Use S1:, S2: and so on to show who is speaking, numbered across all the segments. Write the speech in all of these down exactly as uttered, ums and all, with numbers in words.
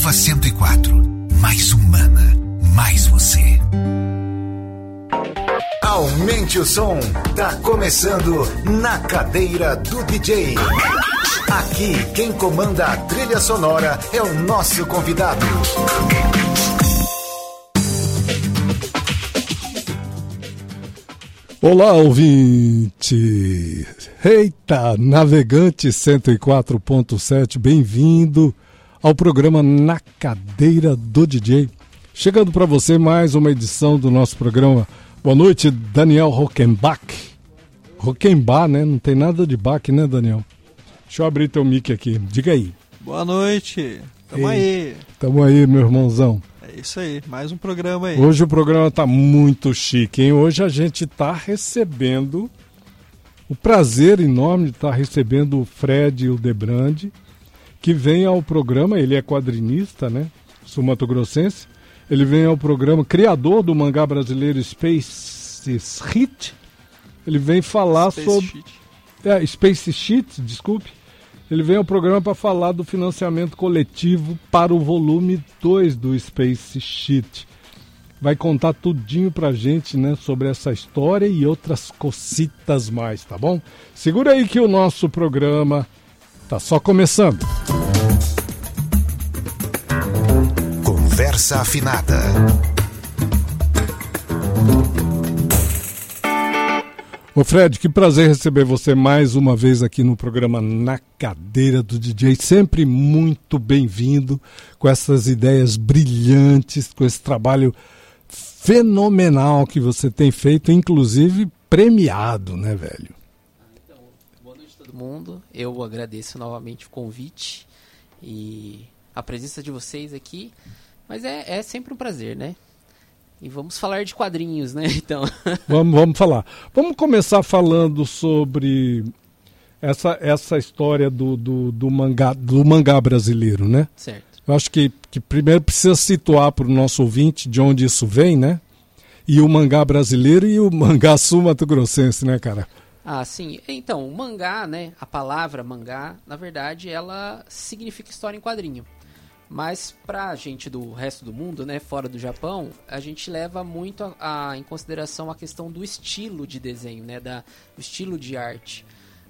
S1: Nova cento e quatro. Mais humana, mais você. Aumente o som. Tá começando Na Cadeira do D J. Aqui, quem comanda a trilha sonora é o nosso convidado.
S2: Olá, ouvinte! Eita, navegante cento e quatro ponto sete, bem-vindo ao programa Na Cadeira do D J. Chegando para você mais uma edição do nosso programa. Boa noite, Daniel Rockenbach. Rockenbach, né? Não tem nada de Bach, né, Daniel? Deixa eu abrir teu mic aqui. Diga aí.
S3: Boa noite. Tamo Ei, aí.
S2: Tamo aí, meu irmãozão.
S3: É isso aí, mais um programa aí.
S2: Hoje o programa tá muito chique, hein? Hoje a gente tá recebendo o prazer enorme de estar tá recebendo o Fred Hildebrand, que vem ao programa, ele é quadrinista, né? Sul-mato-grossense. Ele vem ao programa, criador do mangá brasileiro Space Hit. Ele vem falar
S3: Space
S2: sobre...
S3: Shit.
S2: É, Space Shit, desculpe. Ele vem ao programa para falar do financiamento coletivo para o volume dois do Space Shit. Vai contar tudinho pra gente, né, sobre essa história e outras cocitas mais, tá bom? Segura aí que o nosso programa tá só começando.
S1: Conversa afinada.
S2: Ô Fred, que prazer receber você mais uma vez aqui no programa Na Cadeira do D J. Sempre muito bem-vindo com essas ideias brilhantes, com esse trabalho fenomenal que você tem feito, inclusive premiado, né, velho?
S4: Então, boa noite a todo mundo. Eu agradeço novamente o convite e a presença de vocês aqui. Mas é, é sempre um prazer, né? E vamos falar de quadrinhos, né? Então.
S2: Vamos, vamos falar. Vamos começar falando sobre essa, essa história do, do, do, mangá, do mangá brasileiro, né?
S4: Certo.
S2: Eu acho que, que primeiro precisa situar para o nosso ouvinte de onde isso vem, né? E o mangá brasileiro e o mangá sul-mato-grossense, né, cara?
S4: Ah, sim. Então, o mangá, né? A palavra mangá, na verdade, ela significa história em quadrinho. Mas pra gente do resto do mundo, né, fora do Japão, a gente leva muito a, a, em consideração a questão do estilo de desenho, né, da, do estilo de arte.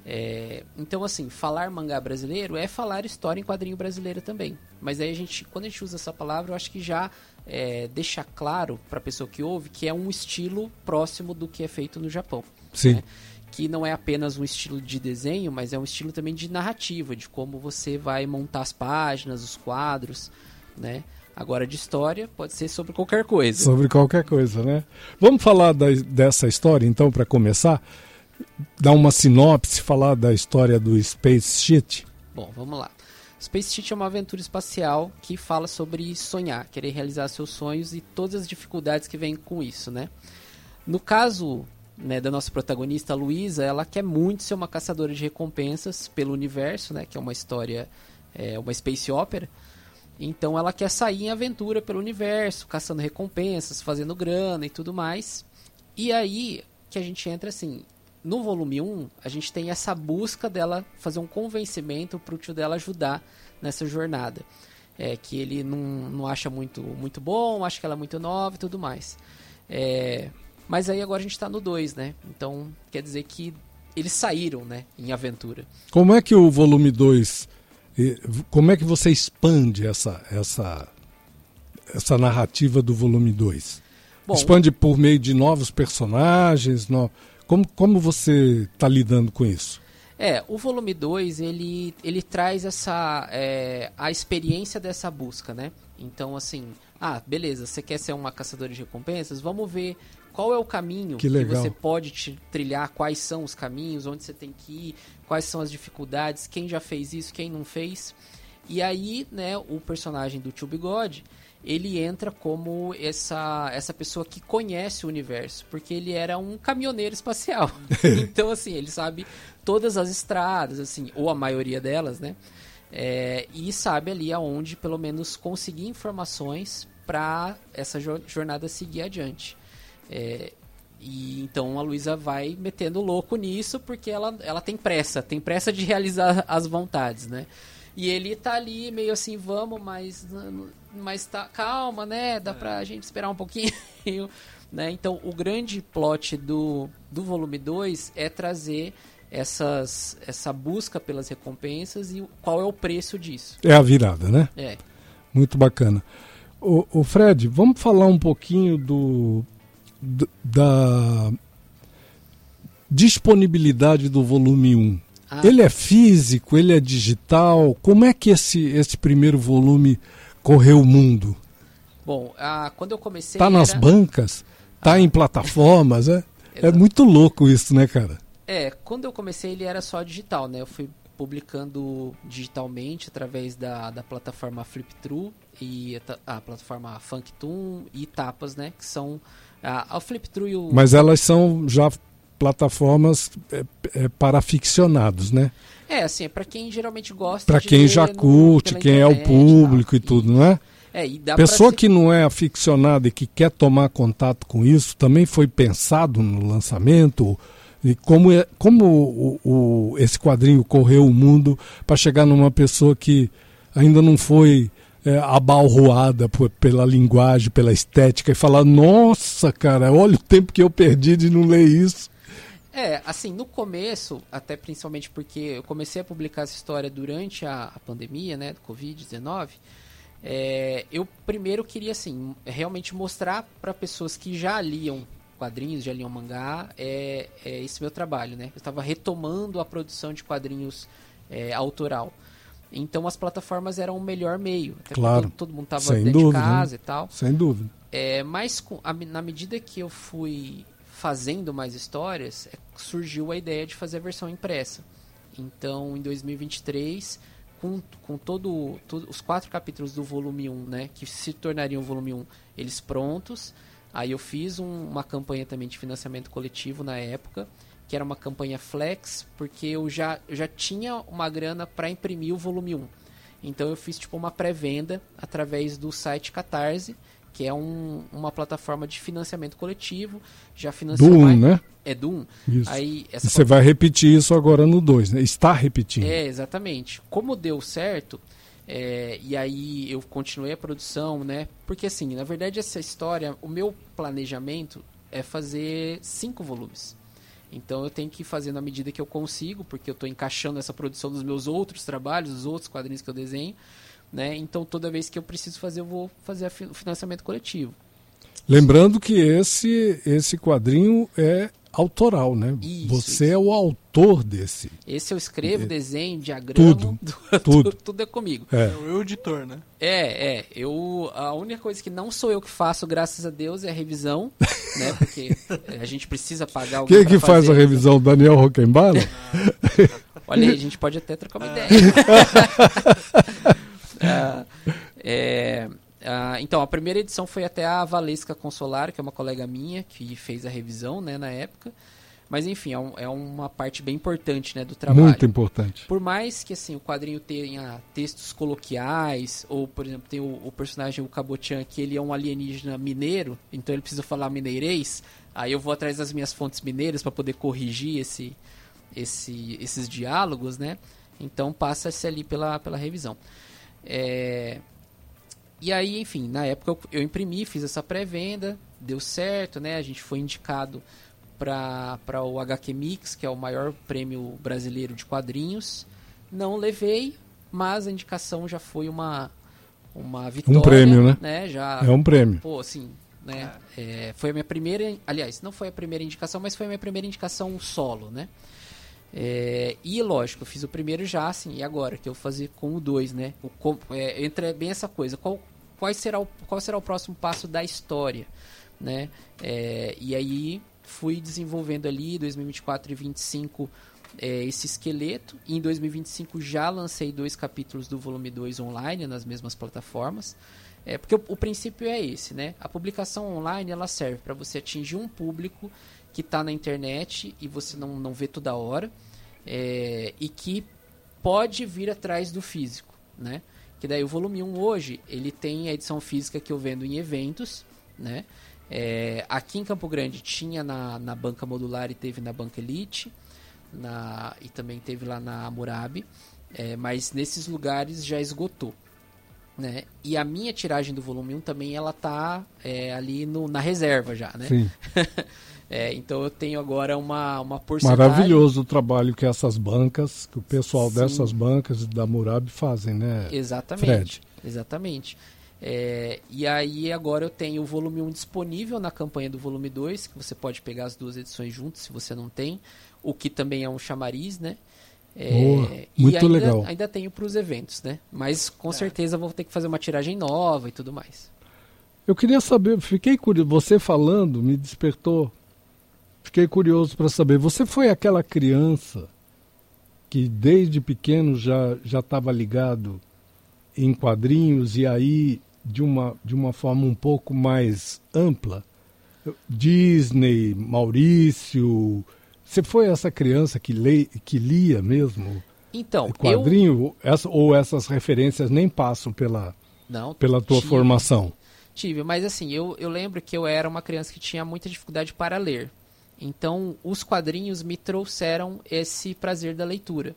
S4: É, então, assim, falar mangá brasileiro é falar história em quadrinho brasileiro também. Mas aí a gente, quando a gente usa essa palavra, eu acho que já é, deixa claro pra pessoa que ouve que é um estilo próximo do que é feito no Japão.
S2: Sim.
S4: Né? Que não é apenas um estilo de desenho, mas é um estilo também de narrativa, de como você vai montar as páginas, os quadros, né? Agora, de história, pode ser sobre qualquer coisa.
S2: Sobre qualquer coisa, né? Vamos falar da, dessa história, então, para começar? Dar uma sinopse, falar da história do Space Shit?
S4: Bom, vamos lá. Space Shit é uma aventura espacial que fala sobre sonhar, querer realizar seus sonhos e todas as dificuldades que vêm com isso, né? No caso... Né, da nossa protagonista, a Luísa, ela quer muito ser uma caçadora de recompensas pelo universo, né, que é uma história, é, uma space opera. Então ela quer sair em aventura pelo universo, caçando recompensas, fazendo grana e tudo mais. E aí que a gente entra assim, no volume um, a gente tem essa busca dela fazer um convencimento para o tio dela ajudar nessa jornada. É, que ele não, não acha muito, muito bom, acha que ela é muito nova e tudo mais. É... Mas aí agora a gente tá no dois, né? Então quer dizer que eles saíram, né, em aventura.
S2: Como é que o volume dois, como é que você expande essa, essa, essa narrativa do volume dois? Bom, expande por meio de novos personagens? No... Como, como você está lidando com isso?
S4: É, o volume dois, ele, ele traz essa, é, a experiência dessa busca, né? Então, assim, ah, beleza, você quer ser uma caçadora de recompensas? Vamos ver qual é o caminho que, que você pode te trilhar, quais são os caminhos, onde você tem que ir, quais são as dificuldades, quem já fez isso, quem não fez. E aí, né, o personagem do Tio Bigode, ele entra como essa, essa pessoa que conhece o universo, porque ele era um caminhoneiro espacial. Então, assim, ele sabe todas as estradas, assim, ou a maioria delas, né? É, e sabe ali aonde, pelo menos, conseguir informações para essa jornada seguir adiante. É, e então a Luísa vai metendo louco nisso, porque ela, ela tem pressa, tem pressa de realizar as vontades, né? E ele tá ali meio assim, vamos, mas, mas tá, calma, né? Dá é. pra gente esperar um pouquinho. Né? Então, o grande plot do, do volume dois é trazer essas, essa busca pelas recompensas e qual é o preço disso.
S2: É a virada, né?
S4: É.
S2: Muito bacana. O, o Fred, vamos falar um pouquinho do, do da disponibilidade do volume um. Ah. Ele é físico, ele é digital? Como é que esse, esse primeiro volume correu o mundo?
S4: Bom, ah, quando eu comecei...
S2: Tá nas
S4: era...
S2: bancas? Tá ah. em plataformas? É, é muito louco isso, né, cara?
S4: É, quando eu comecei ele era só digital, né? Eu fui publicando digitalmente através da, da plataforma Flipthrough e a, a plataforma Funktoon e Tapas, né? Que são a, a Flipthrough e o...
S2: Mas elas são já plataformas é, é, para aficionados, né?
S4: É, assim, é para quem geralmente gosta
S2: Para quem já
S4: no,
S2: curte, quem é o público e, e tudo, não é?
S4: É, e dá
S2: Pessoa
S4: ser...
S2: que não é aficionada e que quer tomar contato com isso, também foi pensado no lançamento? E como, é, como o, o, esse quadrinho correu o mundo para chegar numa pessoa que ainda não foi é, abalroada por, pela linguagem, pela estética, e falar, nossa, cara, olha o tempo que eu perdi de não ler isso.
S4: É, assim, no começo, até principalmente porque eu comecei a publicar essa história durante a, a pandemia, né, do covid dezenove, é, eu primeiro queria, assim, realmente mostrar para pessoas que já liam quadrinhos, já liam mangá, é, é esse meu trabalho, né? Eu estava retomando a produção de quadrinhos é, autoral. Então as plataformas eram o melhor meio. Até
S2: claro.
S4: Porque todo mundo estava dentro
S2: dúvida,
S4: de casa
S2: né?
S4: e tal.
S2: Sem dúvida.
S4: É, mas com, a, na medida que eu fui fazendo mais histórias, é, surgiu a ideia de fazer a versão impressa. Então, em dois mil e vinte e três, com, com todo, todo, os quatro capítulos do volume um, né, que se tornariam o volume um, eles prontos, aí eu fiz um, uma campanha também de financiamento coletivo na época, que era uma campanha flex, porque eu já, eu já tinha uma grana para imprimir o volume um. Então eu fiz tipo uma pré-venda através do site Catarse, que é um, uma plataforma de financiamento coletivo. Já financiou
S2: do um,
S4: mais...
S2: né?
S4: É do um.
S2: Isso.
S4: Aí, essa
S2: e você vai repetir isso agora no dois, né? Está repetindo.
S4: É, exatamente. Como deu certo... É, e aí eu continuei a produção, né? Porque assim, na verdade essa história, o meu planejamento é fazer cinco volumes. Então eu tenho que fazer na medida que eu consigo, porque eu estou encaixando essa produção dos meus outros trabalhos, dos outros quadrinhos que eu desenho, né? Então toda vez que eu preciso fazer, eu vou fazer o financiamento coletivo.
S2: Lembrando que esse, esse quadrinho é autoral, né?
S4: Isso,
S2: Você
S4: isso.
S2: é o autor desse.
S4: Esse eu escrevo, desenho, diagramo,
S2: tudo,
S4: tudo,
S2: tudo.
S4: tudo é comigo.
S3: É. é o editor, né?
S4: É, é. Eu, a única coisa que não sou eu que faço, graças a Deus, é a revisão, né? Porque a gente precisa pagar alguém.
S2: Quem que faz a revisão? Daniel Rockenbach?
S4: Olha aí, a gente pode até trocar uma ideia. ah, é... Uh, então, a primeira edição foi até a Valesca Consolar, que é uma colega minha, que fez a revisão, né, na época. Mas, enfim, é, um, é uma parte bem importante, né, do trabalho.
S2: Muito importante.
S4: Por mais que assim, o quadrinho tenha textos coloquiais, ou, por exemplo, tem o, o personagem, o Kabochan, que ele é um alienígena mineiro, então ele precisa falar mineirês, aí eu vou atrás das minhas fontes mineiras para poder corrigir esse, esse, esses diálogos, né? Então passa-se ali pela, pela revisão. É... E aí, enfim, na época eu, eu imprimi, fiz essa pré-venda, deu certo, né? A gente foi indicado para o H Q Mix, que é o maior prêmio brasileiro de quadrinhos. Não levei, mas a indicação já foi uma, uma vitória.
S2: Um prêmio, né?
S4: né? Já,
S2: é um prêmio.
S4: Pô, assim, né? É, foi a minha primeira... Aliás, não foi a primeira indicação, mas foi a minha primeira indicação solo, né? É, e lógico, eu fiz o primeiro já, assim, e agora que eu vou fazer com o dois, né? O, é, entra bem essa coisa, qual, qual, será o, qual será o próximo passo da história, né? É, e aí fui desenvolvendo ali, dois mil e vinte e quatro e vinte e cinco, é, esse esqueleto, e em dois mil e vinte e cinco já lancei dois capítulos do volume dois online nas mesmas plataformas, é, porque o, o princípio é esse, né? A publicação online, ela serve para você atingir um público que está na internet e você não, não vê toda hora, é, e que pode vir atrás do físico, né? Que daí o volume um hoje, ele tem a edição física que eu vendo em eventos, né? É, aqui em Campo Grande tinha na, na Banca Modular e teve na Banca Elite, na, e também teve lá na Hammurabi, É, mas nesses lugares já esgotou. Né? E a minha tiragem do volume um também ela tá é, ali no, na reserva já, né?
S2: Sim.
S4: é, então eu tenho agora uma, uma porcentagem...
S2: Maravilhoso o trabalho que essas bancas, que o pessoal
S4: Sim.
S2: dessas bancas da Murabi fazem, né?
S4: Exatamente.
S2: Fred?
S4: Exatamente. É, e aí agora eu tenho o volume um disponível na campanha do volume dois, que você pode pegar as duas edições juntas se você não tem, o que também é um chamariz, né? É,
S2: Boa, muito
S4: e ainda,
S2: legal.
S4: ainda tenho para os eventos, né? Mas com é. certeza vou ter que fazer uma tiragem nova e tudo mais.
S2: Eu queria saber, fiquei curioso, você falando me despertou, fiquei curioso para saber, você foi aquela criança que desde pequeno já já estava ligado em quadrinhos e aí de uma, de uma forma um pouco mais ampla? Disney, Maurício... Você foi essa criança que, lê, que lia mesmo
S4: então,
S2: quadrinho?
S4: Eu...
S2: Essa, ou essas referências nem passam pela,
S4: Não,
S2: pela tua
S4: tive,
S2: formação?
S4: Tive, mas assim, eu, eu lembro que eu era uma criança que tinha muita dificuldade para ler. Então, os quadrinhos me trouxeram esse prazer da leitura.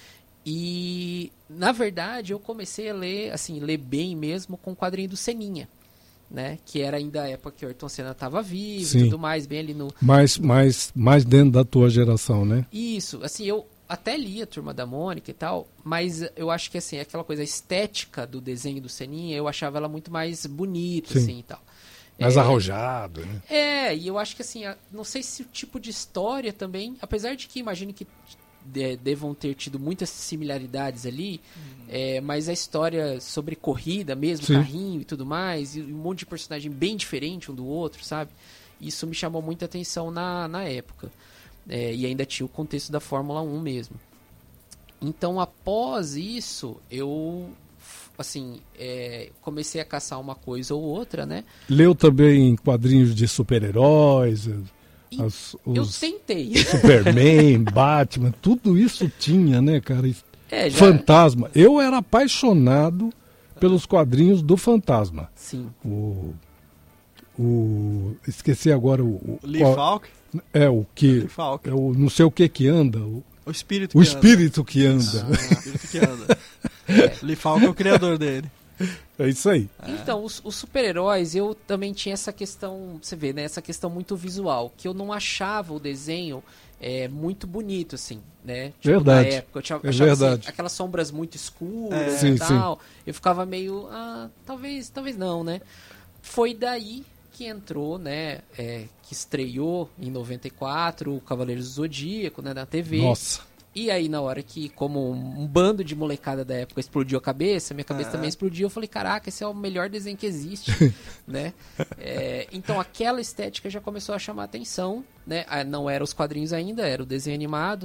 S4: E, na verdade, eu comecei a ler, assim, ler bem mesmo com o quadrinho do Seninha. Né? Que era ainda a época que o Ayrton Senna estava vivo Sim. e tudo mais, bem ali no...
S2: Mais, mais, mais dentro da tua geração, né?
S4: Isso, assim, eu até li a Turma da Mônica e tal, mas eu acho que, assim, aquela coisa, a estética do desenho do Seninha, eu achava ela muito mais bonita, Sim. assim, e tal.
S2: Mais
S4: é,
S2: arrojado, né?
S4: É, e eu acho que, assim, não sei se o tipo de história também, apesar de que imagino que de, devam ter tido muitas similaridades ali, uhum. é, mas a história sobre corrida mesmo, Sim. carrinho e tudo mais, e um monte de personagem bem diferente um do outro, sabe? Isso me chamou muita atenção na, na época. É, e ainda tinha o contexto da Fórmula um mesmo. Então, após isso, eu assim, é, comecei a caçar uma coisa ou outra, né?
S2: Leu também quadrinhos de super-heróis...
S4: As, os eu tentei.
S2: Superman, Batman, tudo isso tinha, né, cara?
S4: É, já...
S2: Fantasma. Eu era apaixonado pelos quadrinhos do Fantasma.
S4: Sim.
S2: O, o esqueci agora o... o
S3: Lee Falk?
S2: É, o que...
S3: Falk.
S2: É o não sei o que que anda. O,
S3: o espírito
S2: o
S3: que
S2: espírito
S3: anda.
S2: que anda.
S3: Ah, o espírito que anda. É. Lee Falk é o criador dele.
S2: É isso aí.
S4: Então, os, os super-heróis, eu também tinha essa questão, você vê, né? Essa questão muito visual, que eu não achava o desenho é, muito bonito, assim, né? Tipo,
S2: verdade.
S4: Na época, eu tinha,
S2: é
S4: achava
S2: verdade.
S4: Assim, aquelas sombras muito escuras
S3: é.
S4: e
S2: sim,
S4: tal.
S2: Sim.
S4: Eu ficava meio, ah, talvez, talvez não, né? Foi daí que entrou, né? É, que estreou em noventa e quatro o Cavaleiros do Zodíaco, né? Na T V.
S2: Nossa.
S4: E aí, na hora que, como um bando de molecada da época explodiu a cabeça, minha cabeça ah. também explodiu, eu falei, caraca, esse é o melhor desenho que existe, né? É, então, aquela estética já começou a chamar a atenção, né? Não era os quadrinhos ainda, era o desenho animado,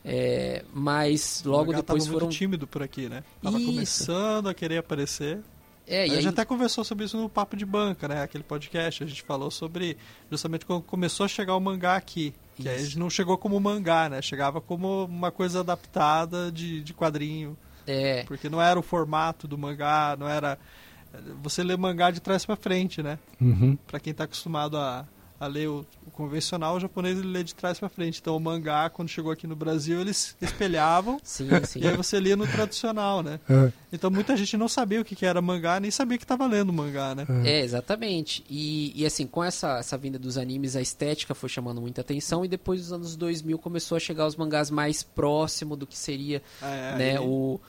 S4: é, mas logo depois
S3: tava
S4: foram...
S3: muito tímido por aqui, né? Tava
S4: isso.
S3: começando a querer aparecer.
S4: É,
S3: a
S4: e
S3: gente
S4: aí...
S3: até conversou sobre isso no Papo de Banca, né? Aquele podcast, a gente falou sobre justamente quando começou a chegar o mangá aqui. Que aí a gente não chegou como mangá, né? Chegava como uma coisa adaptada de, de quadrinho.
S4: É.
S3: Porque não era o formato do mangá, não era... Você lê mangá de trás pra frente, né?
S2: Uhum.
S3: Pra quem tá acostumado a, a ler o, o convencional, o japonês ele lê de trás pra frente. Então o mangá, quando chegou aqui no Brasil, eles espelhavam.
S4: Sim, sim.
S3: E aí você lia no tradicional, né?
S2: É.
S3: Então muita gente não sabia o que era mangá, nem sabia que estava lendo mangá, né?
S4: É, exatamente. E, e assim, com essa, essa vinda dos animes, a estética foi chamando muita atenção e depois dos anos dois mil começou a chegar os mangás mais próximo do que seria
S3: é,
S4: né,
S3: é.
S4: o,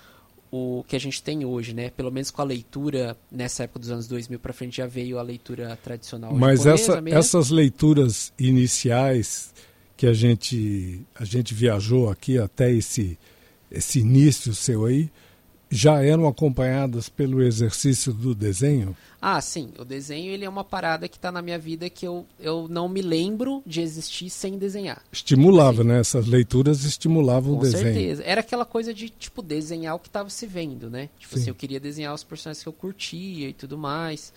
S4: o que a gente tem hoje, né? Pelo menos com a leitura, nessa época dos anos dois mil pra frente já veio a leitura tradicional
S2: Mas essa,
S4: mesmo.
S2: essas leituras iniciais que a gente, a gente viajou aqui até esse, esse início seu aí, já eram acompanhadas pelo exercício do desenho?
S4: Ah, sim. O desenho ele é uma parada que está na minha vida que eu, eu não me lembro de existir sem desenhar.
S2: Estimulava, sim. Né? Essas leituras estimulavam
S4: Com
S2: o desenho.
S4: Com certeza. Era aquela coisa de, tipo, desenhar o que estava se vendo, né? Tipo
S2: sim.
S4: assim, eu queria desenhar os personagens que eu curtia e tudo mais.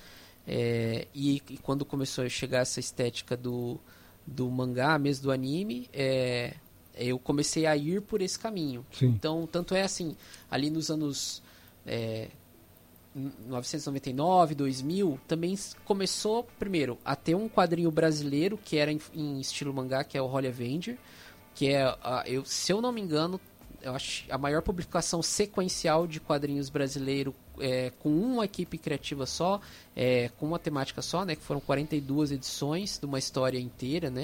S4: É, e, e quando começou a chegar essa estética do, do mangá, mesmo do anime, é... eu comecei a ir por esse caminho.
S2: Sim.
S4: Então, tanto é assim, ali nos anos é, novecentos e noventa e nove, dois mil, também começou, primeiro, a ter um quadrinho brasileiro, que era em, em estilo mangá, que é o Holly Avenger, que é, uh, eu, se eu não me engano, eu acho, a maior publicação sequencial de quadrinhos brasileiro é, com uma equipe criativa só, é, com uma temática só, né? Que foram quarenta e duas edições de uma história inteira, né?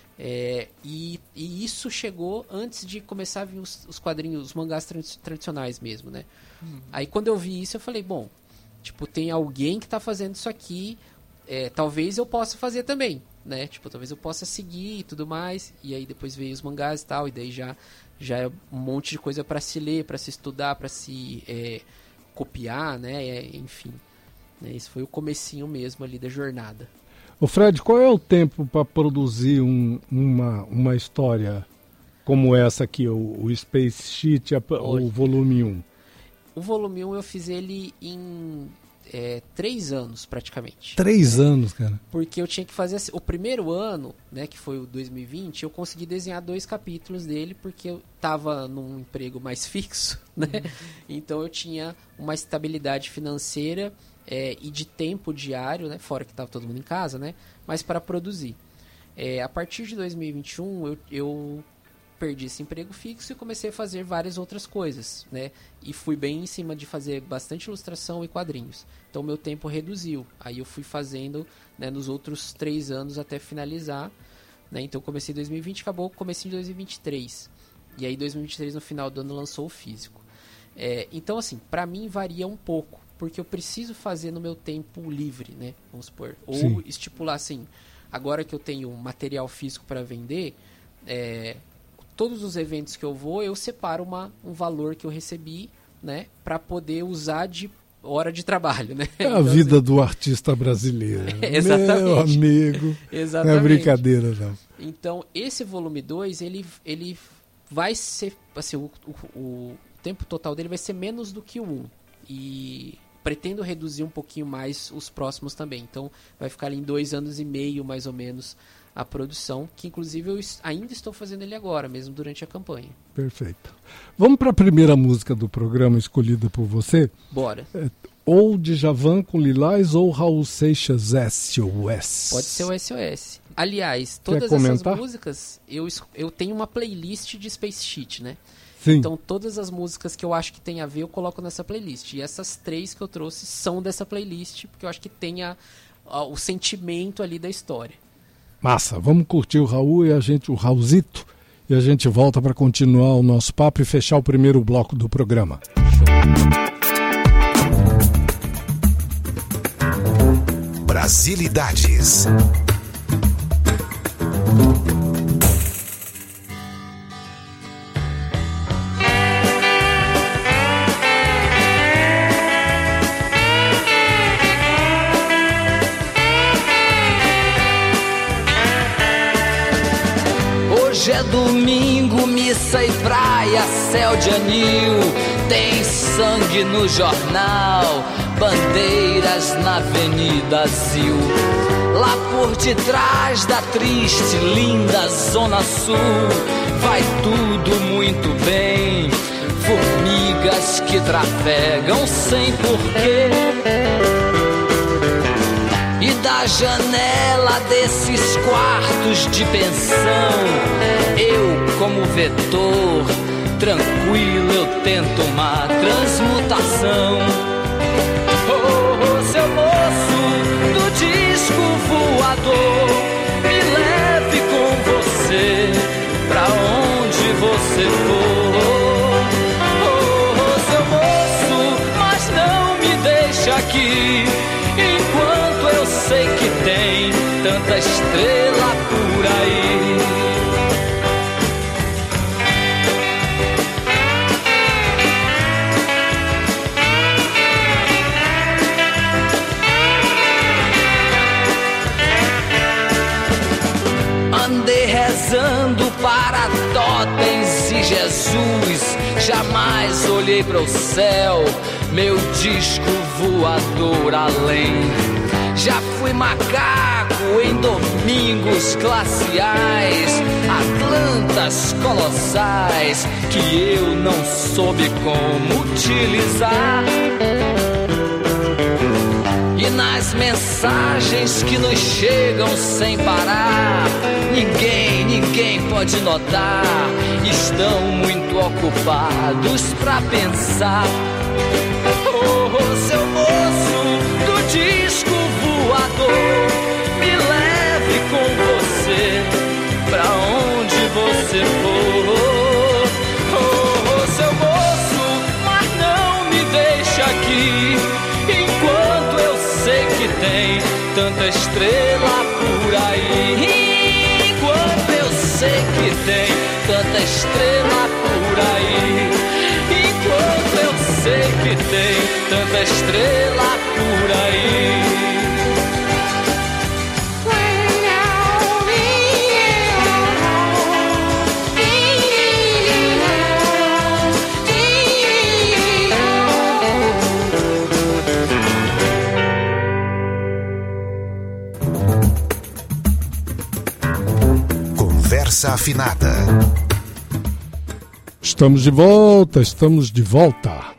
S4: É, e, e isso chegou antes de começar a vir os, os quadrinhos, os mangás tra- tradicionais mesmo, né? Uhum. Aí quando eu vi isso, eu falei, bom, tipo, tem alguém que tá fazendo isso aqui, é, talvez eu possa fazer também, né? Tipo, talvez eu possa seguir e tudo mais. E aí depois veio os mangás e tal, e daí já, já é um monte de coisa para se ler, para se estudar, para se é, copiar, né? É, enfim, né? Esse foi o comecinho mesmo ali da jornada.
S2: Ô Fred, qual é o tempo para produzir um, uma, uma história como essa aqui, o, o Space Sheet, a, o volume um?
S4: O volume um eu fiz ele em é, três anos, praticamente.
S2: Três né? anos, cara? Porque
S4: eu tinha que fazer assim, o primeiro ano, né, que foi o dois mil e vinte, eu consegui desenhar dois capítulos dele, porque eu estava num emprego mais fixo, né? Uhum. Então eu tinha uma estabilidade financeira é, e de tempo diário, né, fora que estava todo mundo em casa, né, mas para produzir. É, a partir de dois mil e vinte e um, eu... eu perdi esse emprego fixo e comecei a fazer várias outras coisas, né? E fui bem em cima de fazer bastante ilustração e quadrinhos. Então, meu tempo reduziu. Aí eu fui fazendo, né, nos outros três anos até finalizar, né? Então, comecei em dois mil e vinte, acabou comecei em dois mil e vinte e três. E aí, dois mil e vinte e três, no final do ano, lançou o físico. É, então, assim, pra mim varia um pouco, porque eu preciso fazer no meu tempo livre, né? Vamos supor. Ou Sim. estipular assim, agora que eu tenho material físico para vender, é... todos os eventos que eu vou, eu separo uma, um valor que eu recebi, né, para poder usar de hora de trabalho, né?
S2: É a então, vida assim... do artista brasileiro.
S4: É, exatamente.
S2: Meu amigo.
S4: Exatamente.
S2: Não é brincadeira, não.
S4: Então, esse volume dois, ele, ele vai ser, assim, o, o, o tempo total dele vai ser menos do que o um. E pretendo reduzir um pouquinho mais os próximos também. Então, vai ficar ali em dois anos e meio, mais ou menos, a produção, que inclusive eu ainda estou fazendo ele agora, mesmo durante a campanha.
S2: Perfeito. Vamos para a primeira música do programa escolhida por você?
S4: Bora.
S2: É, ou Djavan com Lilás ou Raul Seixas S O S?
S4: Pode ser o S O S. Aliás, todas essas músicas, eu, eu tenho uma playlist de Space Sheet, né?
S2: Sim.
S4: Então todas as músicas que eu acho que tem a ver, eu coloco nessa playlist. E essas três que eu trouxe são dessa playlist, porque eu acho que tem a, a, o sentimento ali da história.
S2: Massa, vamos curtir o Raul e a gente, o Raulzito, e a gente volta para continuar o nosso papo e fechar o primeiro bloco do programa.
S1: Brasilidades.
S5: Hoje é domingo, missa e praia, céu de anil, tem sangue no jornal, bandeiras na Avenida Zil. Lá por detrás da triste, linda Zona Sul, vai tudo muito bem, formigas que trafegam sem porquê. E da janela desses quartos de pensão, eu como vetor, tranquilo eu tento uma transmutação. Oh, oh, seu moço do disco voador, me leve com você pra onde você for. Oh, oh, seu moço, mas não me deixe aqui, enquanto eu sei que tem tanta estrela por aí. Andei rezando para totens e Jesus, jamais olhei para o céu, meu disco voador além. Já fui macaco em domingos glaciais, Atlantas colossais que eu não soube como utilizar. E na nas mensagens que nos chegam sem parar. Ninguém, ninguém pode notar. Estão muito ocupados pra pensar. Oh, oh, seu moço do disco voador, me leve com você pra onde você for. Oh, oh, seu moço, mas não me deixe aqui, enquanto eu sei que tem tanta estrela por aí. Enquanto eu sei que tem tanta estrela por aí. Enquanto eu sei que tem tanta estrela por aí.
S1: Conversa afinada.
S2: Estamos de volta, estamos de volta.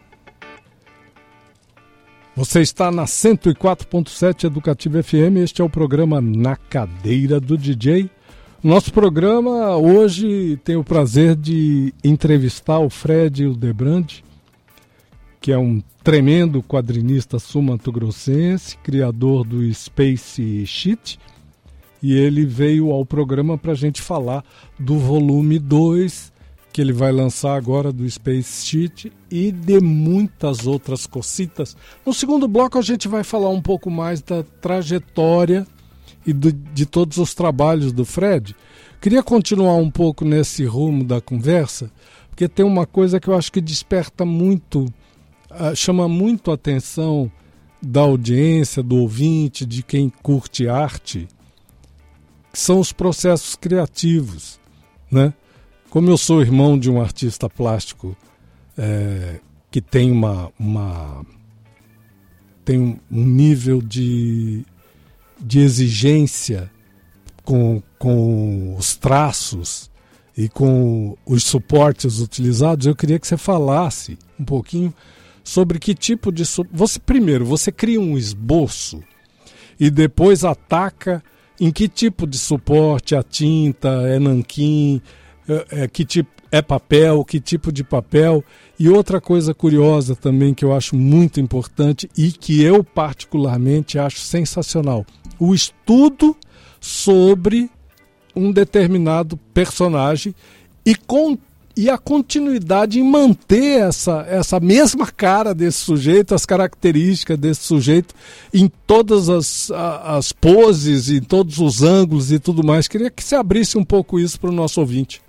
S2: Você está na cento e quatro ponto sete Educativa F M, este é o programa Na Cadeira do D J. Nosso programa hoje tem o prazer de entrevistar o Fred Hildebrand, que é um tremendo quadrinista sul-mato-grossense, criador do Space Sheet, e ele veio ao programa para a gente falar do volume dois, que ele vai lançar agora do Space Sheet, e de muitas outras cositas. No segundo bloco a gente vai falar um pouco mais da trajetória e do, de todos os trabalhos do Fred. Queria continuar um pouco nesse rumo da conversa, porque tem uma coisa que eu acho que desperta muito, uh, chama muito a atenção da audiência, do ouvinte, de quem curte arte, que são os processos criativos, né? Como eu sou irmão de um artista plástico é, que tem uma, uma tem um nível de, de exigência com, com os traços e com os suportes utilizados, eu queria que você falasse um pouquinho sobre que tipo de... Você, primeiro, você cria um esboço e depois ataca em que tipo de suporte, a tinta, é nanquim... É, que tipo, é papel, que tipo de papel. E outra coisa curiosa também que eu acho muito importante e que eu particularmente acho sensacional, o estudo sobre um determinado personagem e, com, e a continuidade em manter essa, essa mesma cara desse sujeito, as características desse sujeito em todas as, as poses, em todos os ângulos e tudo mais. Queria que você abrisse um pouco isso para o nosso ouvinte.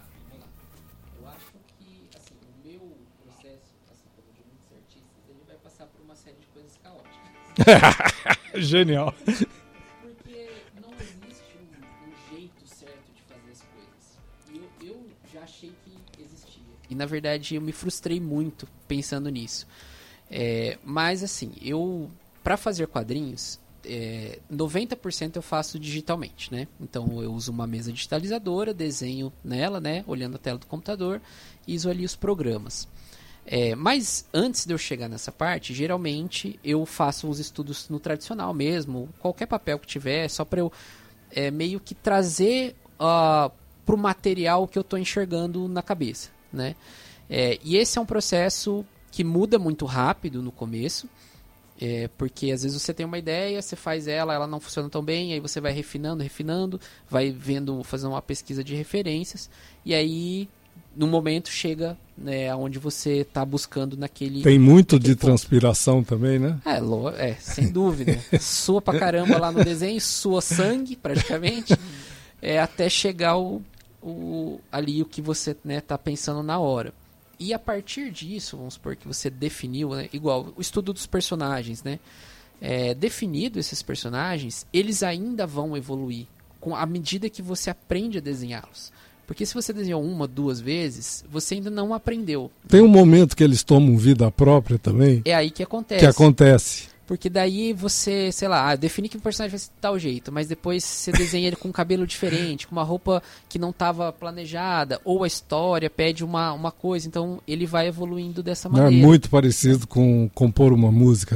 S2: Genial.
S4: Porque não existe um, um jeito certo de fazer as coisas. E eu, eu já achei que existia. E na verdade eu me frustrei muito pensando nisso. É, mas assim, eu para fazer quadrinhos, é, noventa por cento eu faço digitalmente, né? Então eu uso uma mesa digitalizadora, desenho nela, né? Olhando a tela do computador e uso ali os programas. É, mas antes de eu chegar nessa parte, geralmente eu faço uns estudos no tradicional mesmo, qualquer papel que tiver, só para eu é, meio que trazer uh, para o material que eu estou enxergando na cabeça, né? É, e esse é um processo que muda muito rápido no começo, é, porque às vezes você tem uma ideia, você faz ela, ela não funciona tão bem, aí você vai refinando, refinando, vai vendo, fazendo uma pesquisa de referências, e aí... no momento chega, né, onde você está buscando naquele...
S2: Tem muito
S4: naquele
S2: de
S4: ponto.
S2: Transpiração também, né?
S4: É, lo, é, sem dúvida. Sua pra caramba lá no desenho, sua sangue, praticamente, é, até chegar o, o, ali o que você está, né, pensando na hora. E a partir disso, vamos supor que você definiu, né, igual o estudo dos personagens, né? É, definido esses personagens, eles ainda vão evoluir com, à medida que você aprende a desenhá-los. Porque se você desenhou uma, duas vezes, você ainda não aprendeu.
S2: Tem um momento que eles tomam vida própria também.
S4: É aí que acontece.
S2: Que acontece.
S4: Porque daí você, sei lá, define que o personagem vai ser de tal jeito, mas depois você desenha ele com um cabelo diferente, com uma roupa que não estava planejada, ou a história pede uma, uma coisa, então ele vai evoluindo dessa maneira.
S2: É muito parecido com compor uma música, né?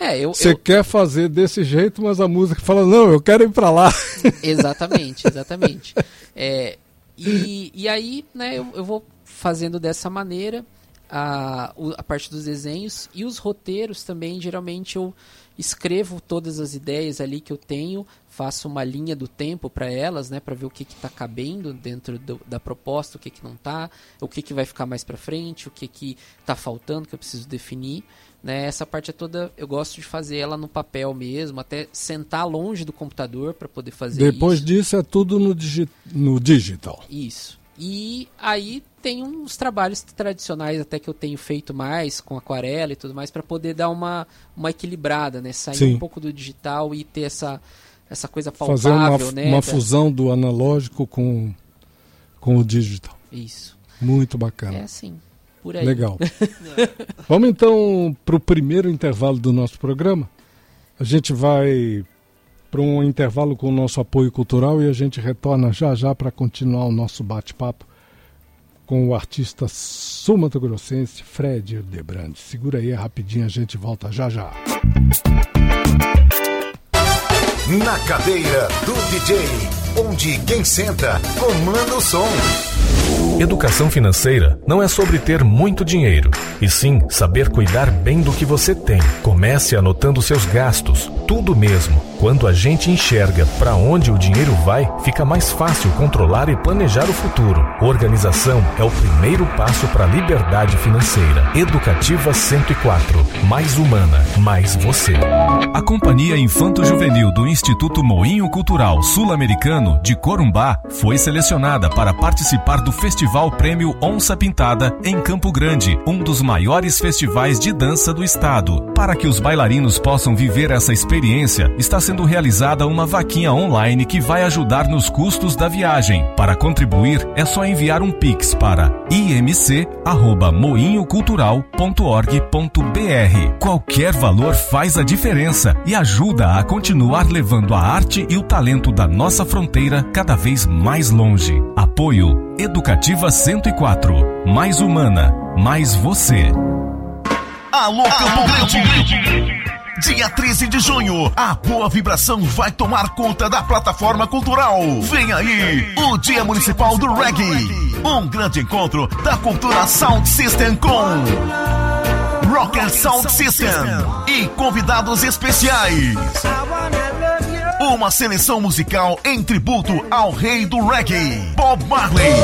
S4: É, eu,
S2: Você
S4: eu...
S2: quer fazer desse jeito, mas a música fala, não, eu quero ir para lá.
S4: Exatamente, exatamente. É, e, e aí, né, eu, eu vou fazendo dessa maneira a, a parte dos desenhos e os roteiros também, geralmente eu escrevo todas as ideias ali que eu tenho, faço uma linha do tempo para elas, né, para ver o que está cabendo dentro do, da proposta, o que, que não está, o que, que vai ficar mais para frente, o que que está faltando, que eu preciso definir. Né, essa parte é toda, eu gosto de fazer ela no papel mesmo, até sentar longe do computador para poder fazer
S2: Depois
S4: isso.
S2: disso é tudo no, digi no digital.
S4: Isso. E aí tem uns trabalhos tradicionais até que eu tenho feito mais com aquarela e tudo mais para poder dar uma, uma equilibrada, né? Sair Sim. um pouco do digital e ter essa, essa coisa palpável.
S2: Fazer uma,
S4: né?
S2: uma
S4: da...
S2: fusão do analógico com, com o digital.
S4: Isso.
S2: Muito bacana.
S4: É assim, por aí.
S2: Legal. Vamos então para o primeiro intervalo do nosso programa. A gente vai para um intervalo com o nosso apoio cultural e a gente retorna já já para continuar o nosso bate-papo com o artista sul-mato-grossense Fred Hildebrand. Segura aí rapidinho, a gente volta já já.
S1: Na cadeira do D J, onde quem senta comanda o som.
S6: Educação financeira não é sobre ter muito dinheiro, e sim saber cuidar bem do que você tem. Comece anotando seus gastos, tudo mesmo. Quando a gente enxerga para onde o dinheiro vai, fica mais fácil controlar e planejar o futuro. Organização é o primeiro passo para a liberdade financeira. Educativa cento e quatro. Mais humana, mais você.
S7: A Companhia Infanto-Juvenil do Instituto Moinho Cultural Sul-Americano de Corumbá foi selecionada para participar do Festival Prêmio Onça Pintada em Campo Grande, um dos maiores festivais de dança do estado. Para que os bailarinos possam viver essa experiência, está sendo realizada uma vaquinha online que vai ajudar nos custos da viagem. Para contribuir, é só enviar um Pix para i m c arroba moinho cultural ponto org ponto b r. Qualquer valor faz a diferença e ajuda a continuar levando a arte e o talento da nossa fronteira cada vez mais longe. Apoio Educativa cento e quatro. Mais humana, mais você.
S8: Alô, Campo Grande! Dia treze de junho, a boa vibração vai tomar conta da plataforma cultural. Vem aí, o Dia Municipal do Reggae. Um grande encontro da cultura Sound System com Rocker Sound System e convidados especiais. Uma seleção musical em tributo ao rei do reggae, Bob Marley.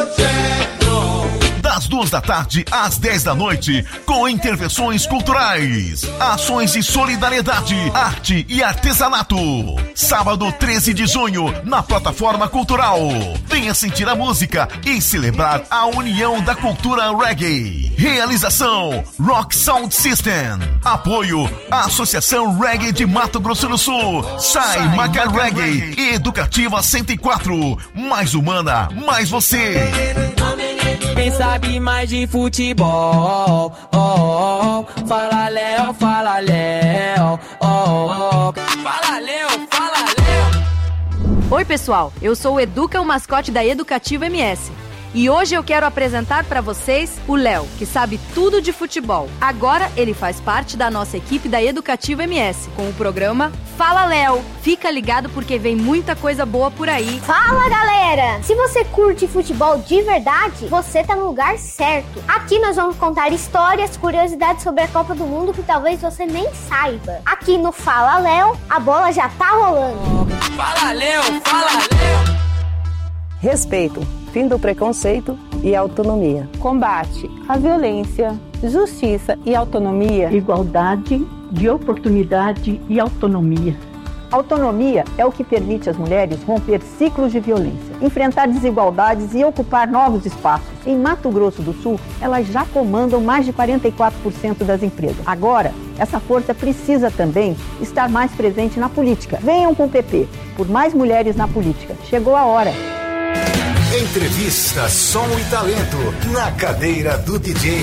S8: Das duas da tarde às dez da noite, com intervenções culturais, ações de solidariedade, arte e artesanato. Sábado treze de junho, na plataforma cultural. Venha sentir a música e celebrar a união da cultura reggae. Realização Rock Sound System. Apoio Associação Reggae de Mato Grosso do Sul, Sai Maca Reggae e Educativa cento e quatro. Mais humana, mais você.
S9: Quem sabe mais de futebol, oh, oh, oh. Fala Léo, fala Léo, oh, oh, oh. Fala Léo, fala Léo.
S10: Oi pessoal, eu sou o Educa, o mascote da Educativa M S. E hoje eu quero apresentar para vocês o Léo, que sabe tudo de futebol. Agora ele faz parte da nossa equipe da Educativa M S, com o programa Fala Léo. Fica ligado porque vem muita coisa boa por aí.
S11: Fala galera! Se você curte futebol de verdade, você tá no lugar certo. Aqui nós vamos contar histórias, curiosidades sobre a Copa do Mundo que talvez você nem saiba. Aqui no Fala Léo, a bola já tá rolando.
S9: Fala Léo, fala Léo.
S12: Respeito, fim do preconceito e autonomia.
S13: Combate à violência, justiça e autonomia.
S14: Igualdade de oportunidade e autonomia.
S15: Autonomia é o que permite às mulheres romper ciclos de violência, enfrentar desigualdades e ocupar novos espaços. Em Mato Grosso do Sul, elas já comandam mais de quarenta e quatro por cento das empresas. Agora, essa força precisa também estar mais presente na política. Venham com o P P, por mais mulheres na política. Chegou a hora.
S1: Entrevista, som e talento na cadeira do D J.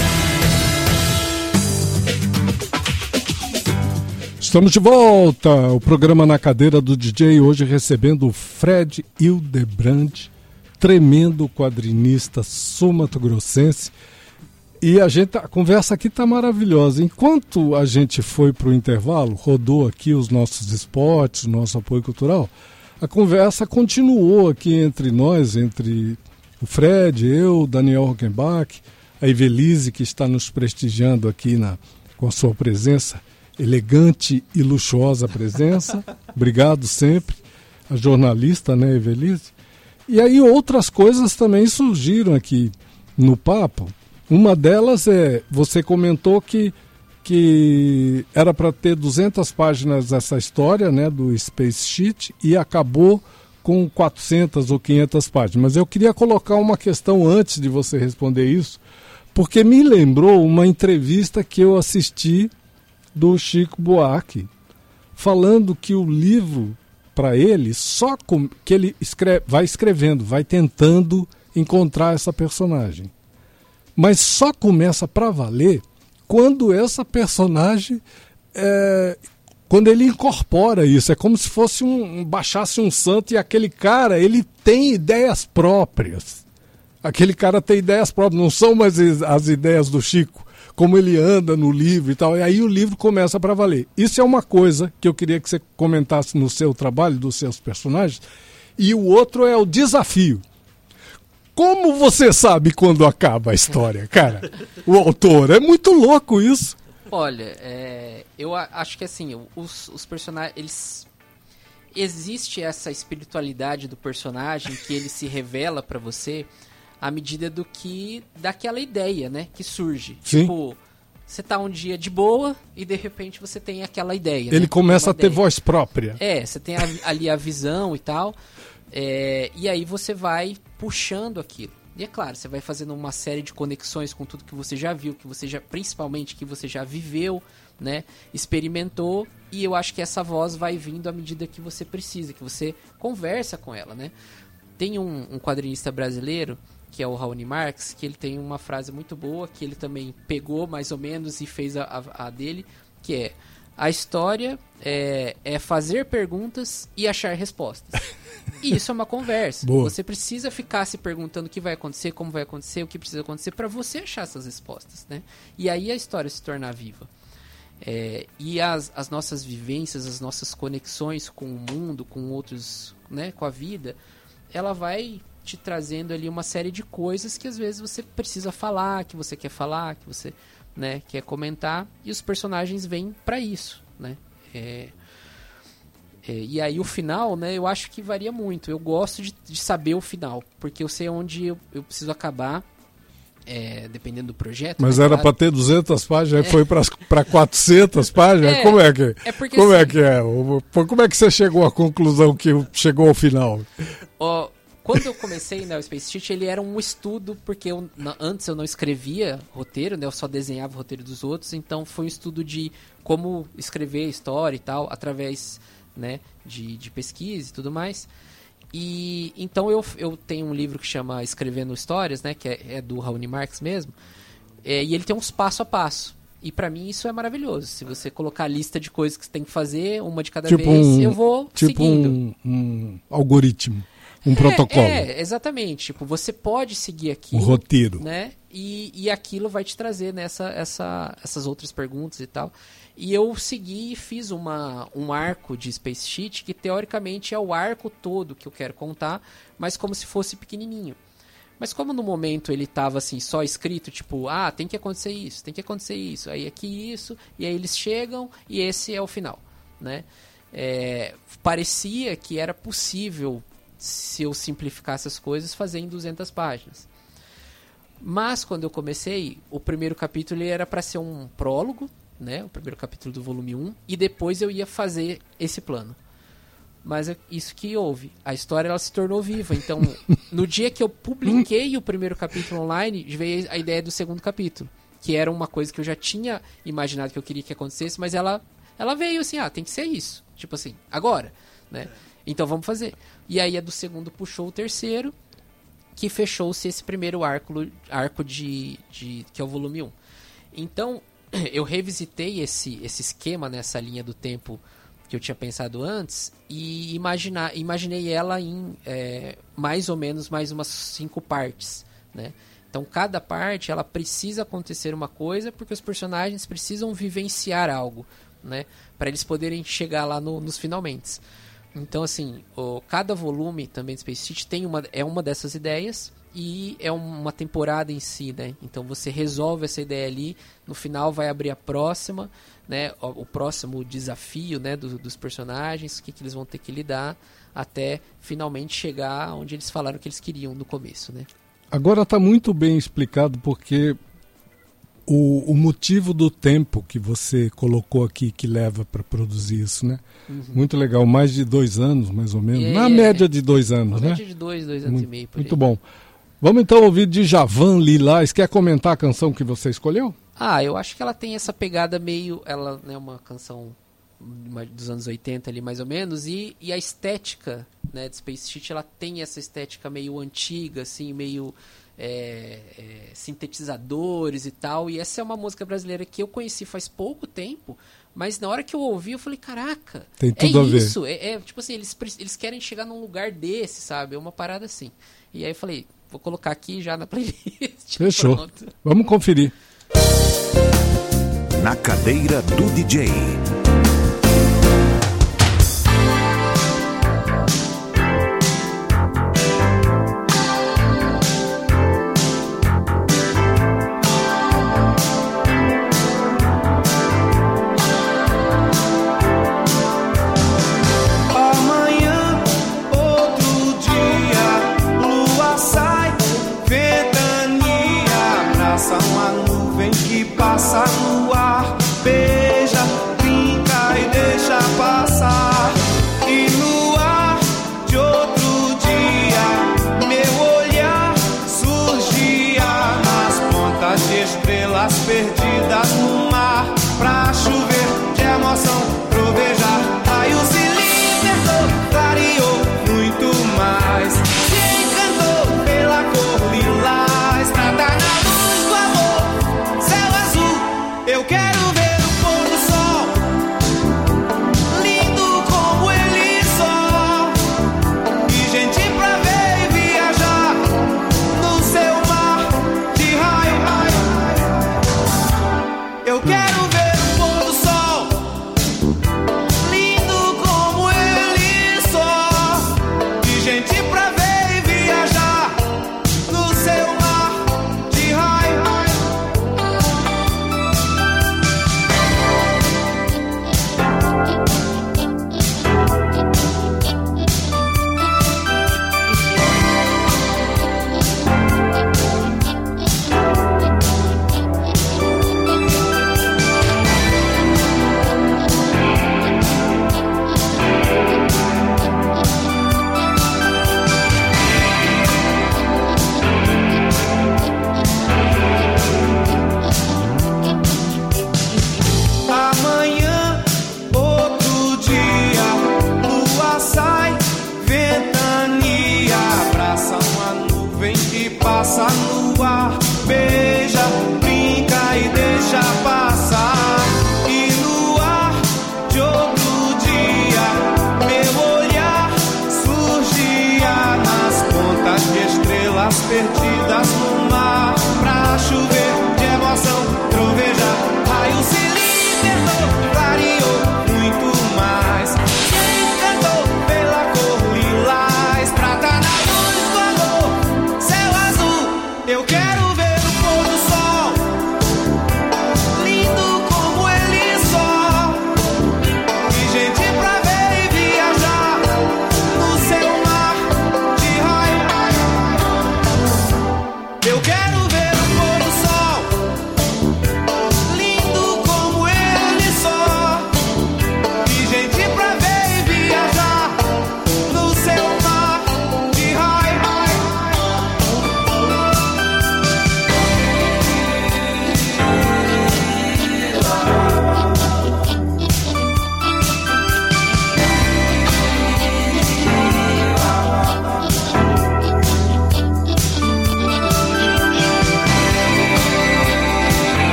S2: Estamos de volta, o programa Na Cadeira do D J, hoje recebendo o Fred Hildebrand, tremendo quadrinista sul-mato-grossense. E a, gente, a conversa aqui está maravilhosa. Enquanto a gente foi para o intervalo, rodou aqui os nossos spots, o nosso apoio cultural, a conversa continuou aqui entre nós, entre o Fred, eu, Daniel Rockenbach, a Evelise, que está nos prestigiando aqui na, com a sua presença, elegante e luxuosa presença. Obrigado sempre. A jornalista, né, Evelise? E aí outras coisas também surgiram aqui no papo. Uma delas é, você comentou que, que era para ter duzentas páginas essa história, né, do Space Sheet, e acabou com quatrocentas ou quinhentas páginas. Mas eu queria colocar uma questão antes de você responder isso, porque me lembrou uma entrevista que eu assisti do Chico Buarque, falando que o livro, para ele, só com, que ele escreve, vai escrevendo, vai tentando encontrar essa personagem. Mas só começa para valer quando essa personagem, é, quando ele incorpora isso. É como se fosse um, baixasse um santo e aquele cara, ele tem ideias próprias. Aquele cara tem ideias próprias, não são mais as ideias do Chico, como ele anda no livro e tal. E aí o livro começa para valer. Isso é uma coisa que eu queria que você comentasse no seu trabalho, dos seus personagens. E o outro é o desafio. Como você sabe quando acaba a história, cara? O autor, é muito louco isso.
S4: Olha, é, eu a, acho que assim, os, os personagens, eles... Existe essa espiritualidade do personagem que ele se revela pra você à medida do que... daquela ideia, né, que surge.
S2: Sim.
S4: Tipo, você tá um dia de boa e de repente você tem aquela ideia.
S2: Ele
S4: né?
S2: começa a ter
S4: ideia.
S2: voz própria.
S4: É, você tem a, ali a visão e tal... É, e aí você vai puxando aquilo. E é claro, você vai fazendo uma série de conexões com tudo que você já viu, que você já, principalmente que você já viveu, né, experimentou, e eu acho que essa voz vai vindo à medida que você precisa, que você conversa com ela, né? Tem um, um quadrinista brasileiro, que é o Raoni Marx, que ele tem uma frase muito boa, que ele também pegou mais ou menos e fez a, a, a dele, que é: a história é, é fazer perguntas e achar respostas. E isso é uma conversa.
S2: Boa.
S4: Você precisa ficar se perguntando o que vai acontecer, como vai acontecer, o que precisa acontecer para você achar essas respostas, né? E aí a história se tornar viva. É, e as, as nossas vivências, as nossas conexões com o mundo, com outros, né, com a vida, ela vai te trazendo ali uma série de coisas que às vezes você precisa falar, que você quer falar, que você, né, quer comentar, e os personagens vêm para isso, né? É, é, e aí o final, né, eu acho que varia muito. Eu gosto de, de saber o final, porque eu sei onde eu, eu preciso acabar, é, dependendo do projeto.
S2: Mas
S4: né,
S2: era
S4: claro.
S2: para ter duzentas páginas,
S4: É.
S2: foi para quatrocentas páginas?
S4: É,
S2: como é que
S4: é porque,
S2: como
S4: assim,
S2: é que é? Como é que você chegou à conclusão que chegou ao final?
S4: Ó, quando eu comecei, né, o Space Sheet, ele era um estudo, porque eu, na, antes eu não escrevia roteiro, né, eu só desenhava o roteiro dos outros, então foi um estudo de como escrever a história e tal, através, né, de, de pesquisa e tudo mais. E então eu, eu tenho um livro que chama Escrevendo Histórias, né, que é, é do Raoni Marx mesmo, é, e ele tem uns passo a passo. E pra mim isso é maravilhoso. Se você colocar a lista de coisas que você tem que fazer, uma de cada
S2: Tipo
S4: vez,
S2: um,
S4: eu vou
S2: tipo
S4: seguindo.
S2: um, um algoritmo. Um
S4: é,
S2: protocolo.
S4: É, exatamente. Tipo, você pode seguir aquilo.
S2: Um roteiro.
S4: Né? E, e aquilo vai te trazer nessa, essa, essas outras perguntas e tal. E eu segui e fiz uma, um arco de Space Sheet que teoricamente é o arco todo que eu quero contar, mas como se fosse pequenininho. Mas como no momento ele estava assim, só escrito, tipo, ah, tem que acontecer isso, tem que acontecer isso, aí aqui isso, e aí eles chegam e esse é o final, né? É, parecia que era possível, se eu simplificasse as coisas, fazer em duzentas páginas. Mas quando eu comecei, o primeiro capítulo ele era para ser um prólogo, né? O primeiro capítulo do volume um, e depois eu ia fazer esse plano. Mas é isso que houve. A história ela se tornou viva. Então, no dia que eu publiquei o primeiro capítulo online, veio a ideia do segundo capítulo, que era uma coisa que eu já tinha imaginado que eu queria que acontecesse, mas ela, ela veio assim, ah, tem que ser isso. Tipo assim, agora, né? Então vamos fazer. E aí a do segundo puxou o terceiro, que fechou-se esse primeiro arco, arco de, de, que é o volume um. Então, eu revisitei esse, esse esquema nessa linha do tempo que eu tinha pensado antes e imaginar, imaginei ela em é, mais ou menos mais umas cinco partes, né? Então Então cada parte ela precisa acontecer uma coisa porque os personagens precisam vivenciar algo, né? Para eles poderem chegar lá no, nos finalmente. Então assim, o, cada volume também de Space City tem uma, é uma dessas ideias e é uma temporada em si, né? Então você resolve essa ideia ali, no final vai abrir a próxima, né? O, o próximo desafio, né? Do, dos personagens, o que, que eles vão ter que lidar até finalmente chegar onde eles falaram que eles queriam no começo, né?
S2: Agora está muito bem explicado porque o, o motivo do tempo que você colocou aqui que leva para produzir isso, né? Uhum. Muito legal, mais de dois anos, mais ou menos. É, Na média de dois anos, né?
S4: média de dois, dois anos
S2: muito,
S4: e meio. Por
S2: muito
S4: aí.
S2: bom. Vamos então ouvir Djavan Lilás. Quer comentar a canção que você escolheu?
S4: Ah, eu acho que ela tem essa pegada meio... Ela é né, uma canção dos anos oitenta ali, mais ou menos, e, e a estética, né, de Space City, ela tem essa estética meio antiga, assim, meio é, é, sintetizadores e tal, e essa é uma música brasileira que eu conheci faz pouco tempo, mas na hora que eu ouvi, eu falei, caraca,
S2: tem tudo
S4: é
S2: a ver.
S4: isso, é, é tipo assim, eles, eles querem chegar num lugar desse, sabe, é uma parada assim. E aí eu falei, vou colocar aqui já na playlist.
S2: Fechou.
S4: Pronto.
S2: Vamos conferir.
S1: Na cadeira do D J.
S16: Uma nuvem que passa no ar, beija, brinca.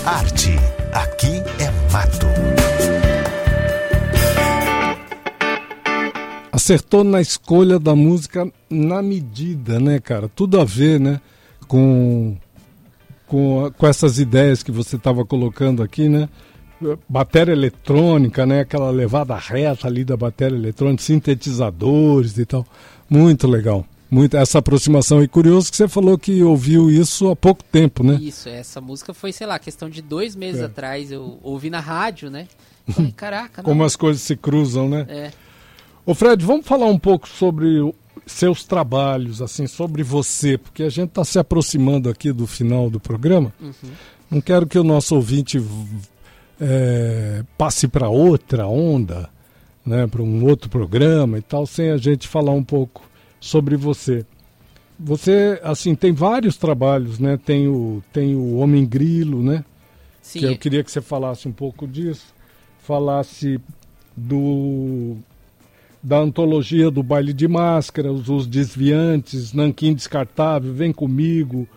S1: arte. Aqui é mato.
S2: Acertou na escolha da música na medida, né, cara? Tudo a ver, né, com, com, com essas ideias que você estava colocando aqui, né? Bateria eletrônica, né? Aquela levada reta ali da bateria eletrônica, sintetizadores e tal. Muito legal. Muito, essa aproximação. E curioso que você falou que ouviu isso há pouco tempo, né?
S4: Isso, essa música foi, sei lá, questão de dois meses é. atrás. Eu ouvi na rádio, né? Falei, caraca,
S2: como as coisas se cruzam, né?
S4: É.
S2: Ô Fred, vamos falar um pouco sobre seus trabalhos, assim, sobre você, porque a gente está se aproximando aqui do final do programa. Uhum. Não quero que o nosso ouvinte é, passe para outra onda, né, para um outro programa e tal, sem a gente falar um pouco sobre você. Você, assim, tem vários trabalhos, né? Tem o, tem o Homem Grilo, né? Sim. Que eu queria que você falasse um pouco disso. Falasse do... da antologia do Baile de Máscaras, Os Desviantes, Nanquim Descartável, Vem Comigo,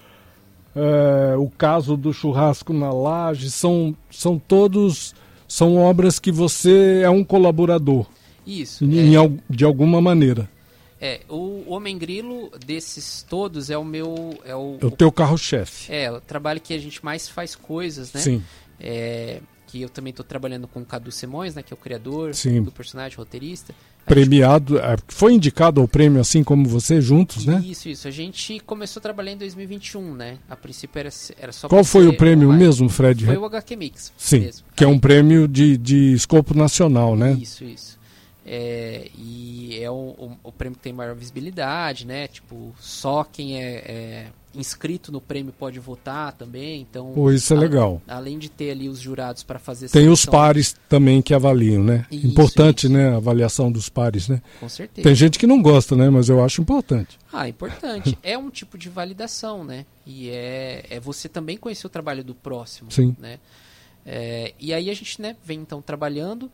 S2: é, O Caso do Churrasco na Laje, são, são todos, são obras que você é um colaborador.
S4: Isso.
S2: Em,
S4: é,
S2: em, de alguma maneira.
S4: É, o Homem Grilo, desses todos, é o meu... É o,
S2: é o teu carro-chefe.
S4: É, o trabalho que a gente mais faz coisas, né?
S2: Sim.
S4: É... que eu também estou trabalhando com o Cadu Simões, né, que é o criador
S2: Sim.
S4: do personagem, roteirista.
S2: Premiado, gente... foi indicado ao prêmio assim como você, juntos, né?
S4: Isso, isso. A gente começou a trabalhar em dois mil e vinte e um, né? A princípio era, era só...
S2: Qual foi o prêmio online. mesmo, Fred?
S4: Foi o H Q Mix.
S2: Sim,
S4: mesmo.
S2: que
S4: Aí...
S2: é um prêmio de, de escopo nacional, né?
S4: Isso, isso. É, e é o, o, o prêmio que tem maior visibilidade, né? Tipo, só quem é... é... inscrito no prêmio pode votar também, então...
S2: Pô, isso é
S4: a,
S2: legal.
S4: Além de ter ali os jurados para fazer...
S2: Tem seleção, os pares também que avaliam, né? Isso, importante, isso. né? A avaliação dos pares, né?
S4: Com certeza.
S2: Tem gente que não gosta, né? Mas eu acho importante.
S4: Ah, importante. É um tipo de validação, né? E é, é você também conhecer o trabalho do próximo.
S2: Sim.
S4: Né? É, e aí a gente, né, vem então trabalhando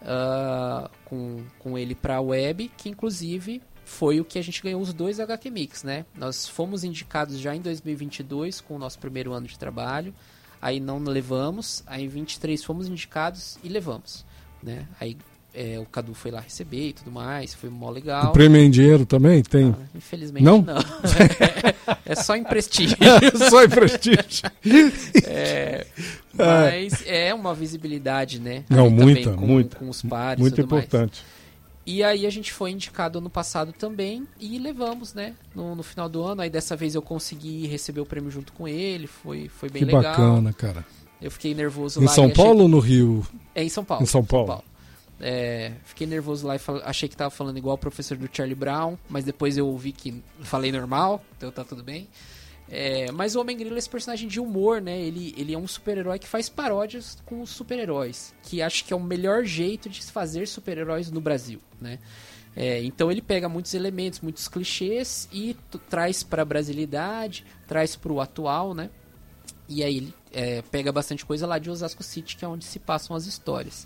S4: uh, com, com ele para a web, que inclusive... foi o que a gente ganhou os dois H Q Mix, né? Nós fomos indicados já em dois mil e vinte e dois com o nosso primeiro ano de trabalho, aí não levamos, aí em vinte e três fomos indicados e levamos, né? Aí é, o Cadu foi lá receber e tudo mais, foi mó legal.
S2: O prêmio em dinheiro também tem?
S4: Ah, infelizmente
S2: não.
S4: não. é, é só em prestígio.
S2: Só em prestígio.
S4: é, mas é uma visibilidade, né?
S2: Não,
S4: ali
S2: muita,
S4: com,
S2: muita.
S4: Com os pares.
S2: Muito
S4: tudo
S2: importante.
S4: Mais. E aí a gente foi indicado ano passado também e levamos, né, no, no final do ano. Aí dessa vez eu consegui receber o prêmio junto com ele, foi, foi bem
S2: que
S4: legal.
S2: Que bacana, cara.
S4: Eu fiquei nervoso
S2: em
S4: lá.
S2: Em São Paulo achei... ou no Rio?
S4: É, em São Paulo.
S2: Em São Paulo.
S4: São Paulo. É, fiquei nervoso lá e fal... achei que tava falando igual o professor do Charlie Brown, mas depois eu ouvi que falei normal, então tá tudo bem. É, mas o Homem Grilo é esse personagem de humor, né? Ele, ele é um super-herói que faz paródias com os super-heróis, que acho que é o melhor jeito de se fazer super-heróis no Brasil, né? É, então ele pega muitos elementos, muitos clichês e tu, traz para a brasilidade, traz para o atual, né? E aí ele é, pega bastante coisa lá de Osasco City, que é onde se passam as histórias.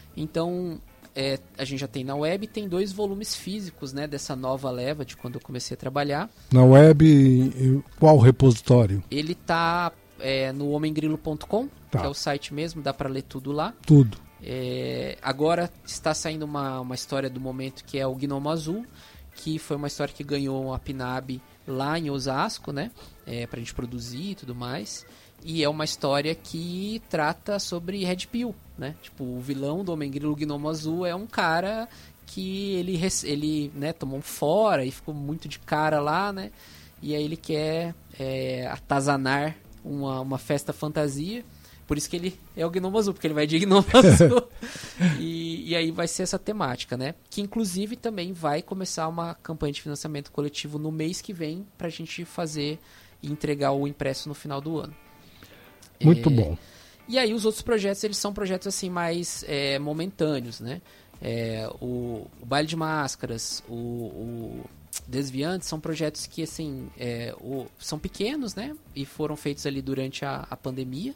S4: Então é, a gente já tem na web, tem dois volumes físicos, né? Dessa nova leva de quando eu comecei a trabalhar.
S2: Na web, qual repositório?
S4: Ele tá é, no homem grilo ponto com,
S2: tá.
S4: que é o site mesmo, dá para ler tudo lá.
S2: Tudo.
S4: É, agora está saindo uma, uma história do momento que é o Gnomo Azul, que foi uma história que ganhou a Pinab lá em Osasco, né? É, pra gente produzir e tudo mais. E é uma história que trata sobre Red Pill, né? Tipo, o vilão do Homem Grilo, o Gnomo Azul, é um cara que ele, ele né, tomou um fora e ficou muito de cara lá, né? E aí ele quer é, atazanar uma, uma festa fantasia. Por isso que ele é o Gnomo Azul, porque ele vai de Gnomo Azul. e, e aí vai ser essa temática, né? Que inclusive também vai começar uma campanha de financiamento coletivo no mês que vem pra gente fazer e entregar o impresso no final do ano.
S2: Muito
S4: é,
S2: bom.
S4: E aí os outros projetos, eles são projetos assim mais é, momentâneos, né? É, o, o Baile de Máscaras, o, o Desviantes são projetos que assim é, o, são pequenos, né? E foram feitos ali durante a, a pandemia.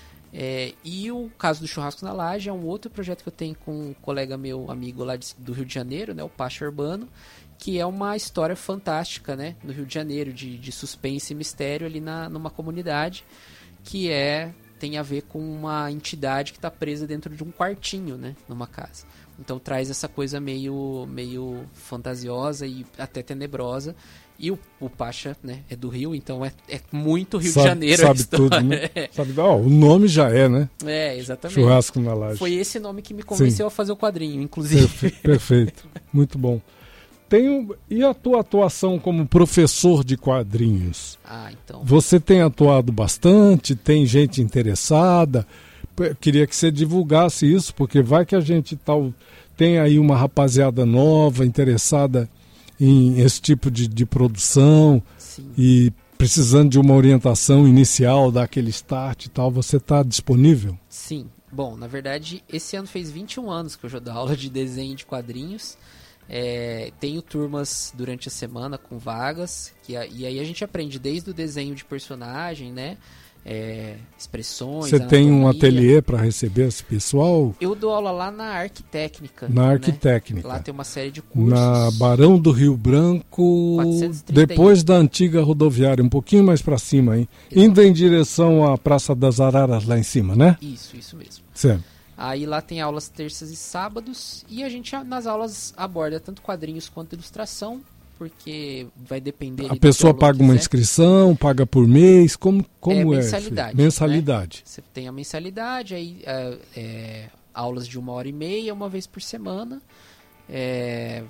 S4: É, e o caso do Churrasco na Laje é um outro projeto que eu tenho com um colega meu, amigo lá de, do Rio de Janeiro, né, o Pacha Urbano, que é uma história fantástica, né, no Rio de Janeiro, de, de suspense e mistério ali na, numa comunidade, que é tem a ver com uma entidade que está presa dentro de um quartinho, né, numa casa. Então traz essa coisa meio, meio fantasiosa e até tenebrosa. E o, o Pacha, né, é do Rio, então é, é muito Rio
S2: sabe,
S4: de Janeiro
S2: sabe
S4: a história.
S2: Tudo, né? Sabe, ó, o nome já é, né?
S4: É, exatamente.
S2: Churrasco na Laje.
S4: Foi esse nome que me convenceu Sim. a fazer o quadrinho, inclusive.
S2: Perfe- perfeito, muito bom. Tem um, e a tua atuação como professor de quadrinhos?
S4: Ah, então.
S2: Você tem atuado bastante, tem gente interessada. Eu queria que você divulgasse isso, porque vai que a gente tal, tem aí uma rapaziada nova, interessada em esse tipo de, de produção.
S4: Sim.
S2: E precisando de uma orientação inicial, dar aquele start e tal. Você está disponível?
S4: Sim. Bom, na verdade, esse ano fez vinte e um anos que eu já dou aula de desenho de quadrinhos. É, tenho turmas durante a semana com vagas, que, e aí a gente aprende desde o desenho de personagem, né? É, expressões.
S2: Você tem um ateliê para receber esse pessoal?
S4: Eu dou aula lá na Arquitécnica.
S2: Na
S4: né?
S2: Arquitécnica.
S4: Lá tem uma série de cursos.
S2: Na Barão do Rio Branco,
S4: quatrocentos e trinta e um.
S2: Depois da antiga rodoviária, um pouquinho mais para cima, hein? Exato. Indo em direção à Praça das Araras lá em cima, né?
S4: Isso, isso mesmo.
S2: Certo.
S4: Aí lá tem aulas terças e sábados e a gente nas aulas aborda tanto quadrinhos quanto ilustração, porque vai depender...
S2: A pessoa paga uma inscrição, paga por mês, como, como é?
S4: Mensalidade.
S2: Mensalidade.
S4: Né? Você tem a mensalidade, aí é, é, aulas de uma hora e meia, uma vez por semana. É,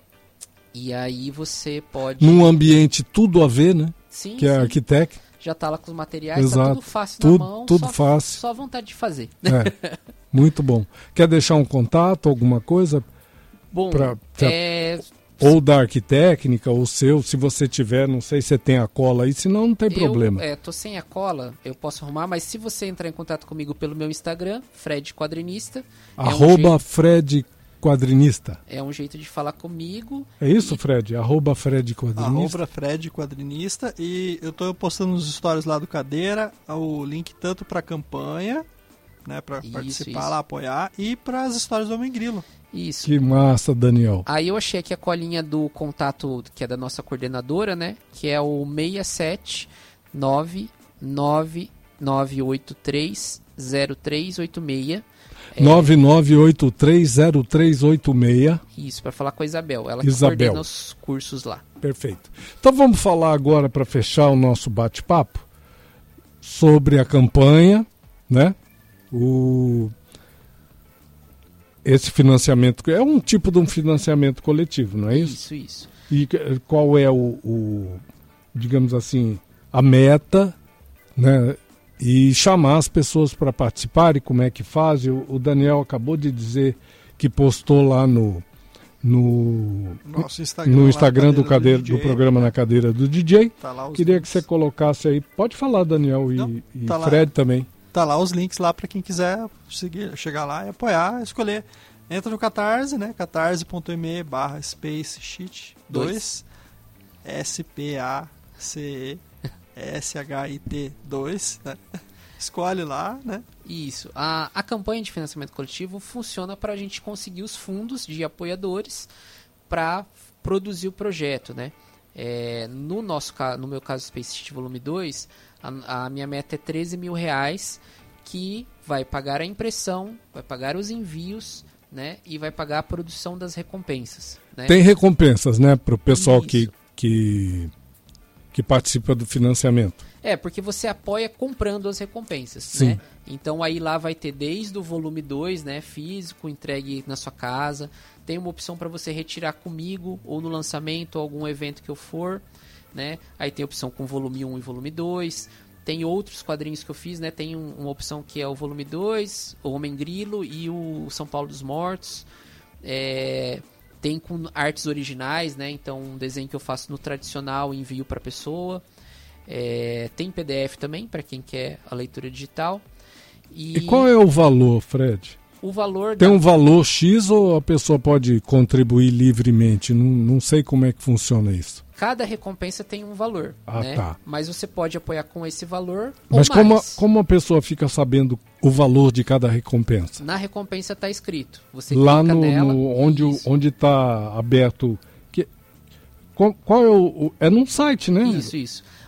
S4: e aí você pode...
S2: Num ambiente tudo a ver, né?
S4: Sim,
S2: que é
S4: sim.
S2: arquiteto.
S4: Já tá lá com os materiais,
S2: Exato.
S4: Tá tudo fácil
S2: tudo,
S4: na mão,
S2: tudo
S4: só,
S2: fácil.
S4: só vontade de fazer.
S2: É, muito bom. Quer deixar um contato, alguma coisa?
S4: Bom,
S2: pra, pra,
S4: é...
S2: ou da Arquitécnica, ou seu, se você tiver, não sei se você tem a cola aí, senão não tem
S4: eu,
S2: problema.
S4: É, tô sem a cola, eu posso arrumar, mas se você entrar em contato comigo pelo meu Instagram, Fred Quadrinista...
S2: Arroba
S4: é um jeito,
S2: Fred Quadrinista.
S4: É um jeito de falar comigo.
S2: É isso,
S4: e...
S2: Fred? Arroba Fred Quadrinista.
S3: Arroba Fred Quadrinista. E eu tô postando nos stories lá do Cadeira o link tanto pra campanha, né, pra
S4: isso,
S3: participar
S4: isso.
S3: lá, apoiar, e pras histórias do Homem Grilo.
S4: Isso.
S2: Que massa, Daniel.
S4: Aí eu achei aqui a colinha do contato, que é da nossa coordenadora, né? Que é o seis sete nove nove nove oito três zero três oito seis.
S2: É... nove nove oito três zero três oito seis.
S4: Isso, para falar com a Isabel. Ela que
S2: Isabel.
S4: coordena os cursos lá.
S2: Perfeito. Então vamos falar agora, para fechar o nosso bate-papo, sobre a campanha, né? O... Esse financiamento é um tipo de um financiamento coletivo, não é isso?
S4: Isso, isso.
S2: E qual é o, o digamos assim, a meta, né? E chamar as pessoas para participarem, como é que faz? O, o Daniel acabou de dizer que postou lá no no
S3: Nosso Instagram,
S2: no Instagram do, cadeira,
S3: do,
S2: do programa Na Cadeira do D J.
S3: Tá lá os
S2: Queria
S3: links.
S2: que você colocasse aí. Pode falar, Daniel, e,
S3: Não,
S2: e
S3: tá
S2: Fred
S3: lá.
S2: também.
S3: Tá lá os links lá para quem quiser seguir, chegar lá e apoiar, escolher. Entra no Catarse, né? catarse.me barra Space Sheet dois. S P A C E S H I T dois, né? Escolhe lá, né?
S4: Isso. A, a campanha de financiamento coletivo funciona para a gente conseguir os fundos de apoiadores para produzir o projeto, né? É, no, nosso, no meu caso, Space Sheet Volume dois, a, a minha meta é treze mil reais, que vai pagar a impressão, vai pagar os envios, né? E vai pagar a produção das recompensas. Né?
S2: Tem recompensas, né? Para o pessoal que, que, que participa do financiamento.
S4: É, porque você apoia comprando as recompensas,
S2: Sim.
S4: né? Então aí lá vai ter desde o volume dois, né, físico, entregue na sua casa. Tem uma opção para você retirar comigo ou no lançamento ou algum evento que eu for, né? Aí tem a opção com volume um e volume dois. Tem outros quadrinhos que eu fiz, né? Tem um, uma opção que é o volume dois, o Homem Grilo e o São Paulo dos Mortos. É... Tem com artes originais, né? Então um desenho que eu faço no tradicional envio para a pessoa. É, tem P D F também para quem quer a leitura digital. E,
S2: e qual é o valor, Fred?
S4: O valor
S2: tem
S4: da...
S2: um valor X ou a pessoa pode contribuir livremente? Não, não sei como é que funciona isso.
S4: Cada recompensa tem um valor,
S2: ah,
S4: né?
S2: Tá.
S4: Mas você pode apoiar com esse valor.
S2: Mas
S4: ou
S2: como,
S4: mais.
S2: A, como a pessoa fica sabendo o valor de cada recompensa?
S4: Na recompensa está escrito. Você
S2: lá
S4: clica
S2: no,
S4: nela,
S2: no onde onde está aberto. Que, qual, qual é o, o? É num site, né?
S4: Isso, isso.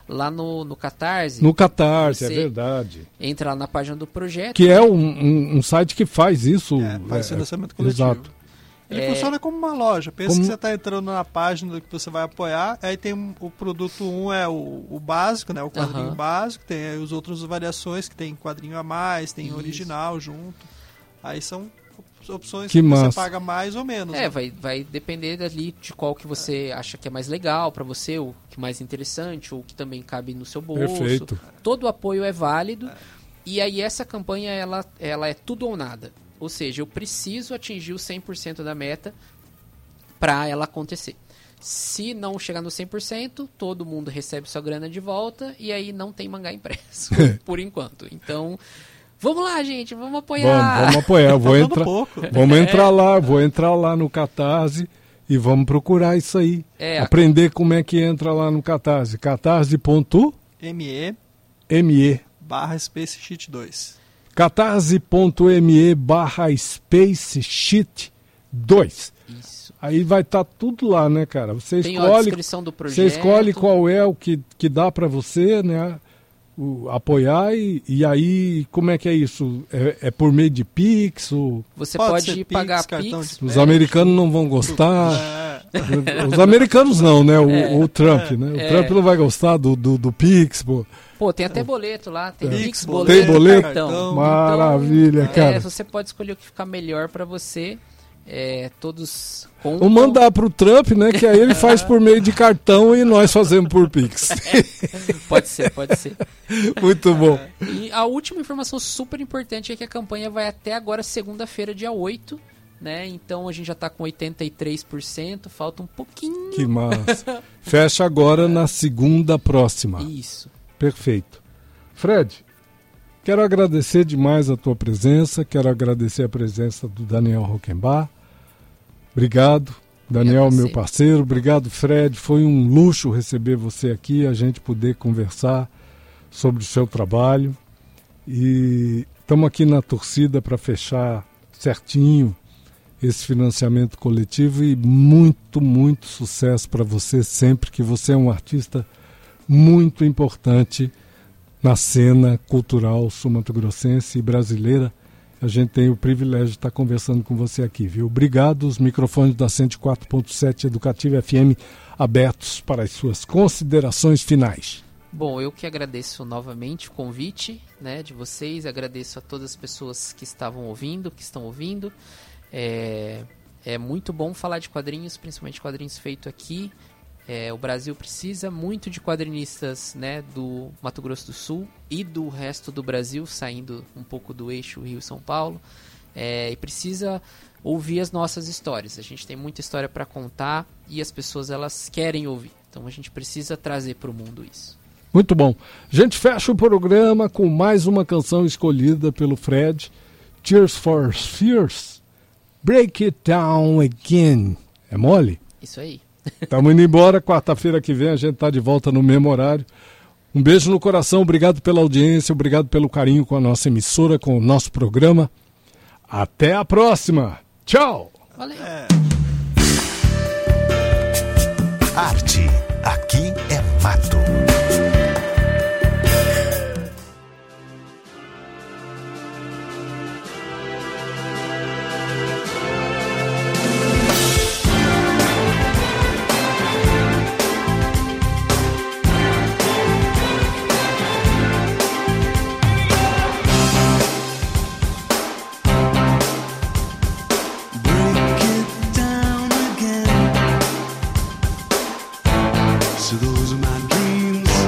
S4: lá no, no Catarse.
S2: No Catarse, é verdade.
S4: Entra lá na página do projeto.
S2: Que é um, um, um site que faz isso.
S3: É, faz
S2: é,
S3: financiamento coletivo.
S2: Exato.
S3: Ele
S4: É.
S3: funciona como uma loja. Pensa
S2: Como-
S3: que você está entrando na página que você vai apoiar, aí tem um- o produto um é o, o básico, né? O quadrinho
S4: Aham.
S3: básico, tem aí os outros variações que tem quadrinho a mais, tem
S4: Isso.
S3: original junto. Aí são op- opções
S2: Que
S3: que,
S2: massa.
S3: você paga mais ou menos.
S4: É,
S3: né?
S4: vai, vai depender ali de qual que você acha que é mais legal pra você, o que mais interessante, ou que também cabe no seu bolso.
S2: Perfeito.
S4: Todo o apoio é válido. E aí essa campanha, ela, ela é tudo ou nada. Ou seja, eu preciso atingir o cem por cento da meta pra ela acontecer. Se não chegar no cem por cento, todo mundo recebe sua grana de volta e aí não tem mangá impresso, por enquanto. Então, vamos lá, gente, vamos apoiar.
S2: Vamos, vamos apoiar. Eu vou
S3: Faltando
S2: entrar,
S3: pouco.
S2: vamos
S4: É.
S2: entrar lá, vou entrar lá no Catarse e vamos procurar isso aí.
S4: É, a-
S2: Aprender como é que entra lá no Catarse. catarse ponto
S3: ME
S2: me
S3: barra Space Sheet dois.
S2: catarse.me barra Space Sheet dois.
S4: Isso.
S2: Aí vai estar tudo lá, né, cara? Você
S4: Tem ó, a
S2: escolhe,
S4: descrição do projeto.
S2: você escolhe qual é o que, que dá para você, né? O, apoiar e, e aí como é que é isso? É, é por meio de Pix? Ou...
S4: Você
S3: Pode
S4: pode,
S3: ser Pix,
S4: pagar
S3: cartão
S4: Pix.
S3: de
S2: Os americanos não vão gostar.
S3: É.
S2: Os americanos não, né? O,
S4: É.
S2: o Trump, né? O
S4: É.
S2: Trump não vai gostar do, do, do Pix, pô.
S4: Pô, tem até boleto lá, tem
S2: É.
S4: Pix,
S3: Tem
S4: boleto,
S2: boleto?
S4: cartão.
S2: Maravilha,
S4: Então,
S2: cara.
S4: É, você pode escolher o que ficar melhor pra você. É, todos contam.
S2: Ou mandar pro Trump, né? Que aí ele faz por meio de cartão e nós fazemos por Pix.
S4: Pode ser, pode ser.
S2: Muito bom.
S4: E a última informação super importante é que a campanha vai até agora, segunda-feira, dia oito, né? Então a gente já tá com oitenta e três por cento, falta um pouquinho.
S2: Que massa. Fecha agora na segunda próxima.
S4: Isso.
S2: Perfeito. Fred, quero agradecer demais a tua presença, quero agradecer a presença do Daniel Rockenbach. Obrigado, Daniel,
S4: Obrigado a
S2: meu
S4: você.
S2: parceiro. Obrigado, Fred. Foi um luxo receber você aqui, a gente poder conversar sobre o seu trabalho. E estamos aqui na torcida para fechar certinho esse financiamento coletivo e muito, muito sucesso para você sempre, que você é um artista muito importante na cena cultural sul-mato-grossense e brasileira. A gente tem o privilégio de estar conversando com você aqui, viu? Obrigado. Os microfones da cento e quatro ponto sete Educativa F M abertos para as suas considerações finais.
S4: Bom, eu que agradeço novamente o convite, né, de vocês, agradeço a todas as pessoas que estavam ouvindo, que estão ouvindo. É, é muito bom falar de quadrinhos, principalmente quadrinhos feitos aqui. É, o Brasil precisa muito de quadrinistas, né, do Mato Grosso do Sul e do resto do Brasil, saindo um pouco do eixo Rio-São Paulo. É, e precisa ouvir as nossas histórias. A gente tem muita história para contar e as pessoas elas querem ouvir. Então a gente precisa trazer para o mundo isso.
S2: Muito bom. A gente fecha o programa com mais uma canção escolhida pelo Fred. Tears for Fears. Break It Down Again. É mole?
S4: Isso aí.
S2: Estamos indo embora. Quarta-feira que vem a gente está de volta no mesmo horário. Um beijo no coração. Obrigado pela audiência. Obrigado pelo carinho com a nossa emissora, com o nosso programa. Até a próxima. Tchau.
S4: Valeu.
S1: Arte. Aqui é mato.
S16: So those are my dreams.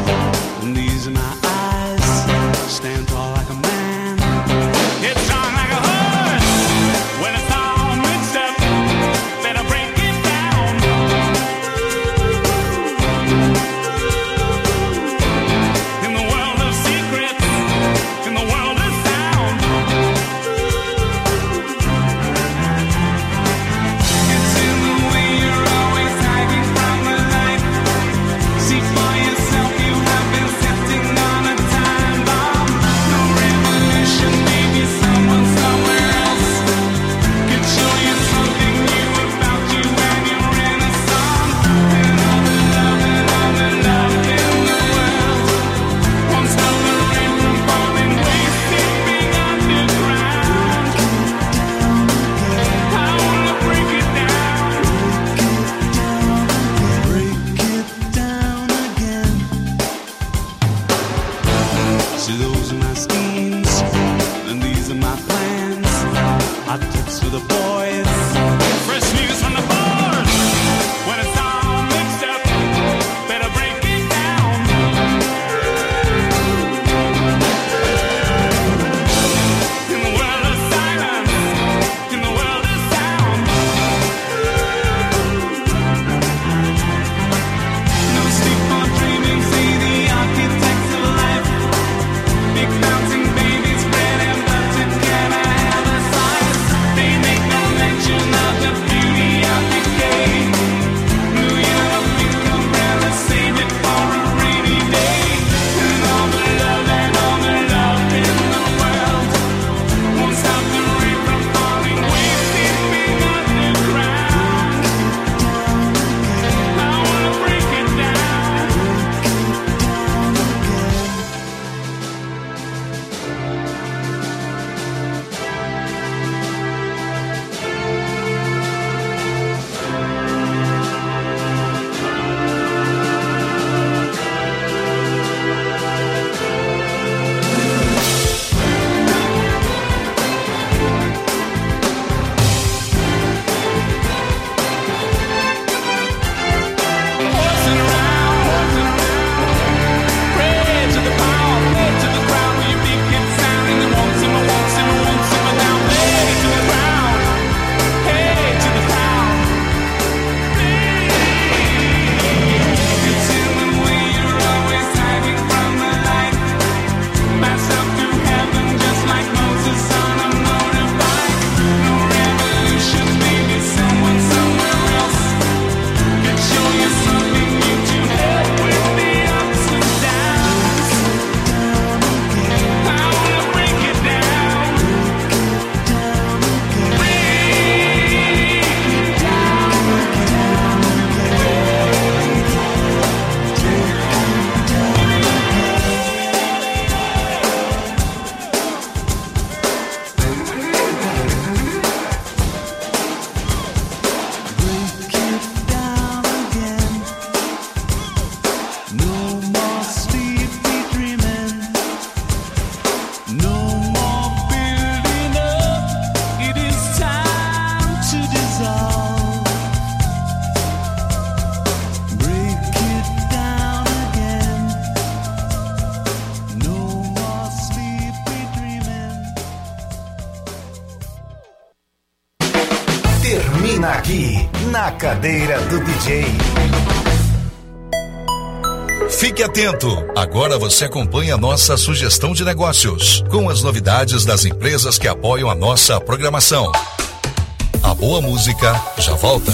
S1: na cadeira do D J.
S16: Fique atento, agora você acompanha a nossa sugestão de negócios, com as novidades das empresas que apoiam a nossa programação. A boa música já volta.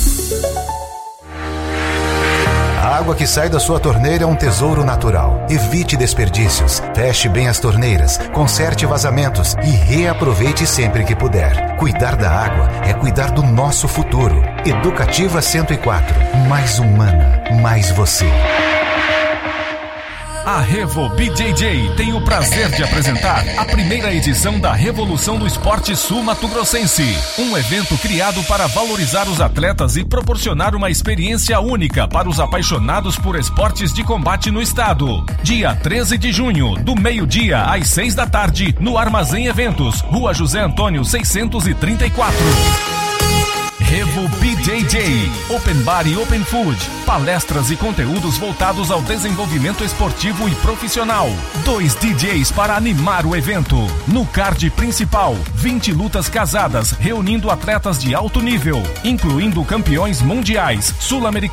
S1: A água que sai da sua torneira é um tesouro natural. Evite desperdícios, feche bem as torneiras, conserte vazamentos e reaproveite sempre que puder. Cuidar da água é cuidar do nosso futuro. Educativa cento e quatro, mais humana, mais você.
S7: A Revo B J J tem o prazer de apresentar a primeira edição da Revolução do Esporte Sul Mato Grossense, um evento criado para valorizar os atletas e proporcionar uma experiência única para os apaixonados por esportes de combate no estado. Dia treze de junho, do meio-dia às seis da tarde, no Armazém Eventos, Rua José Antônio seiscentos e trinta e quatro. Revo B J J, Open Bar e Open Food, palestras e conteúdos voltados ao desenvolvimento esportivo e profissional. Dois D Js para animar o evento. No card principal, vinte lutas casadas reunindo atletas de alto nível, incluindo campeões mundiais, sul-americanos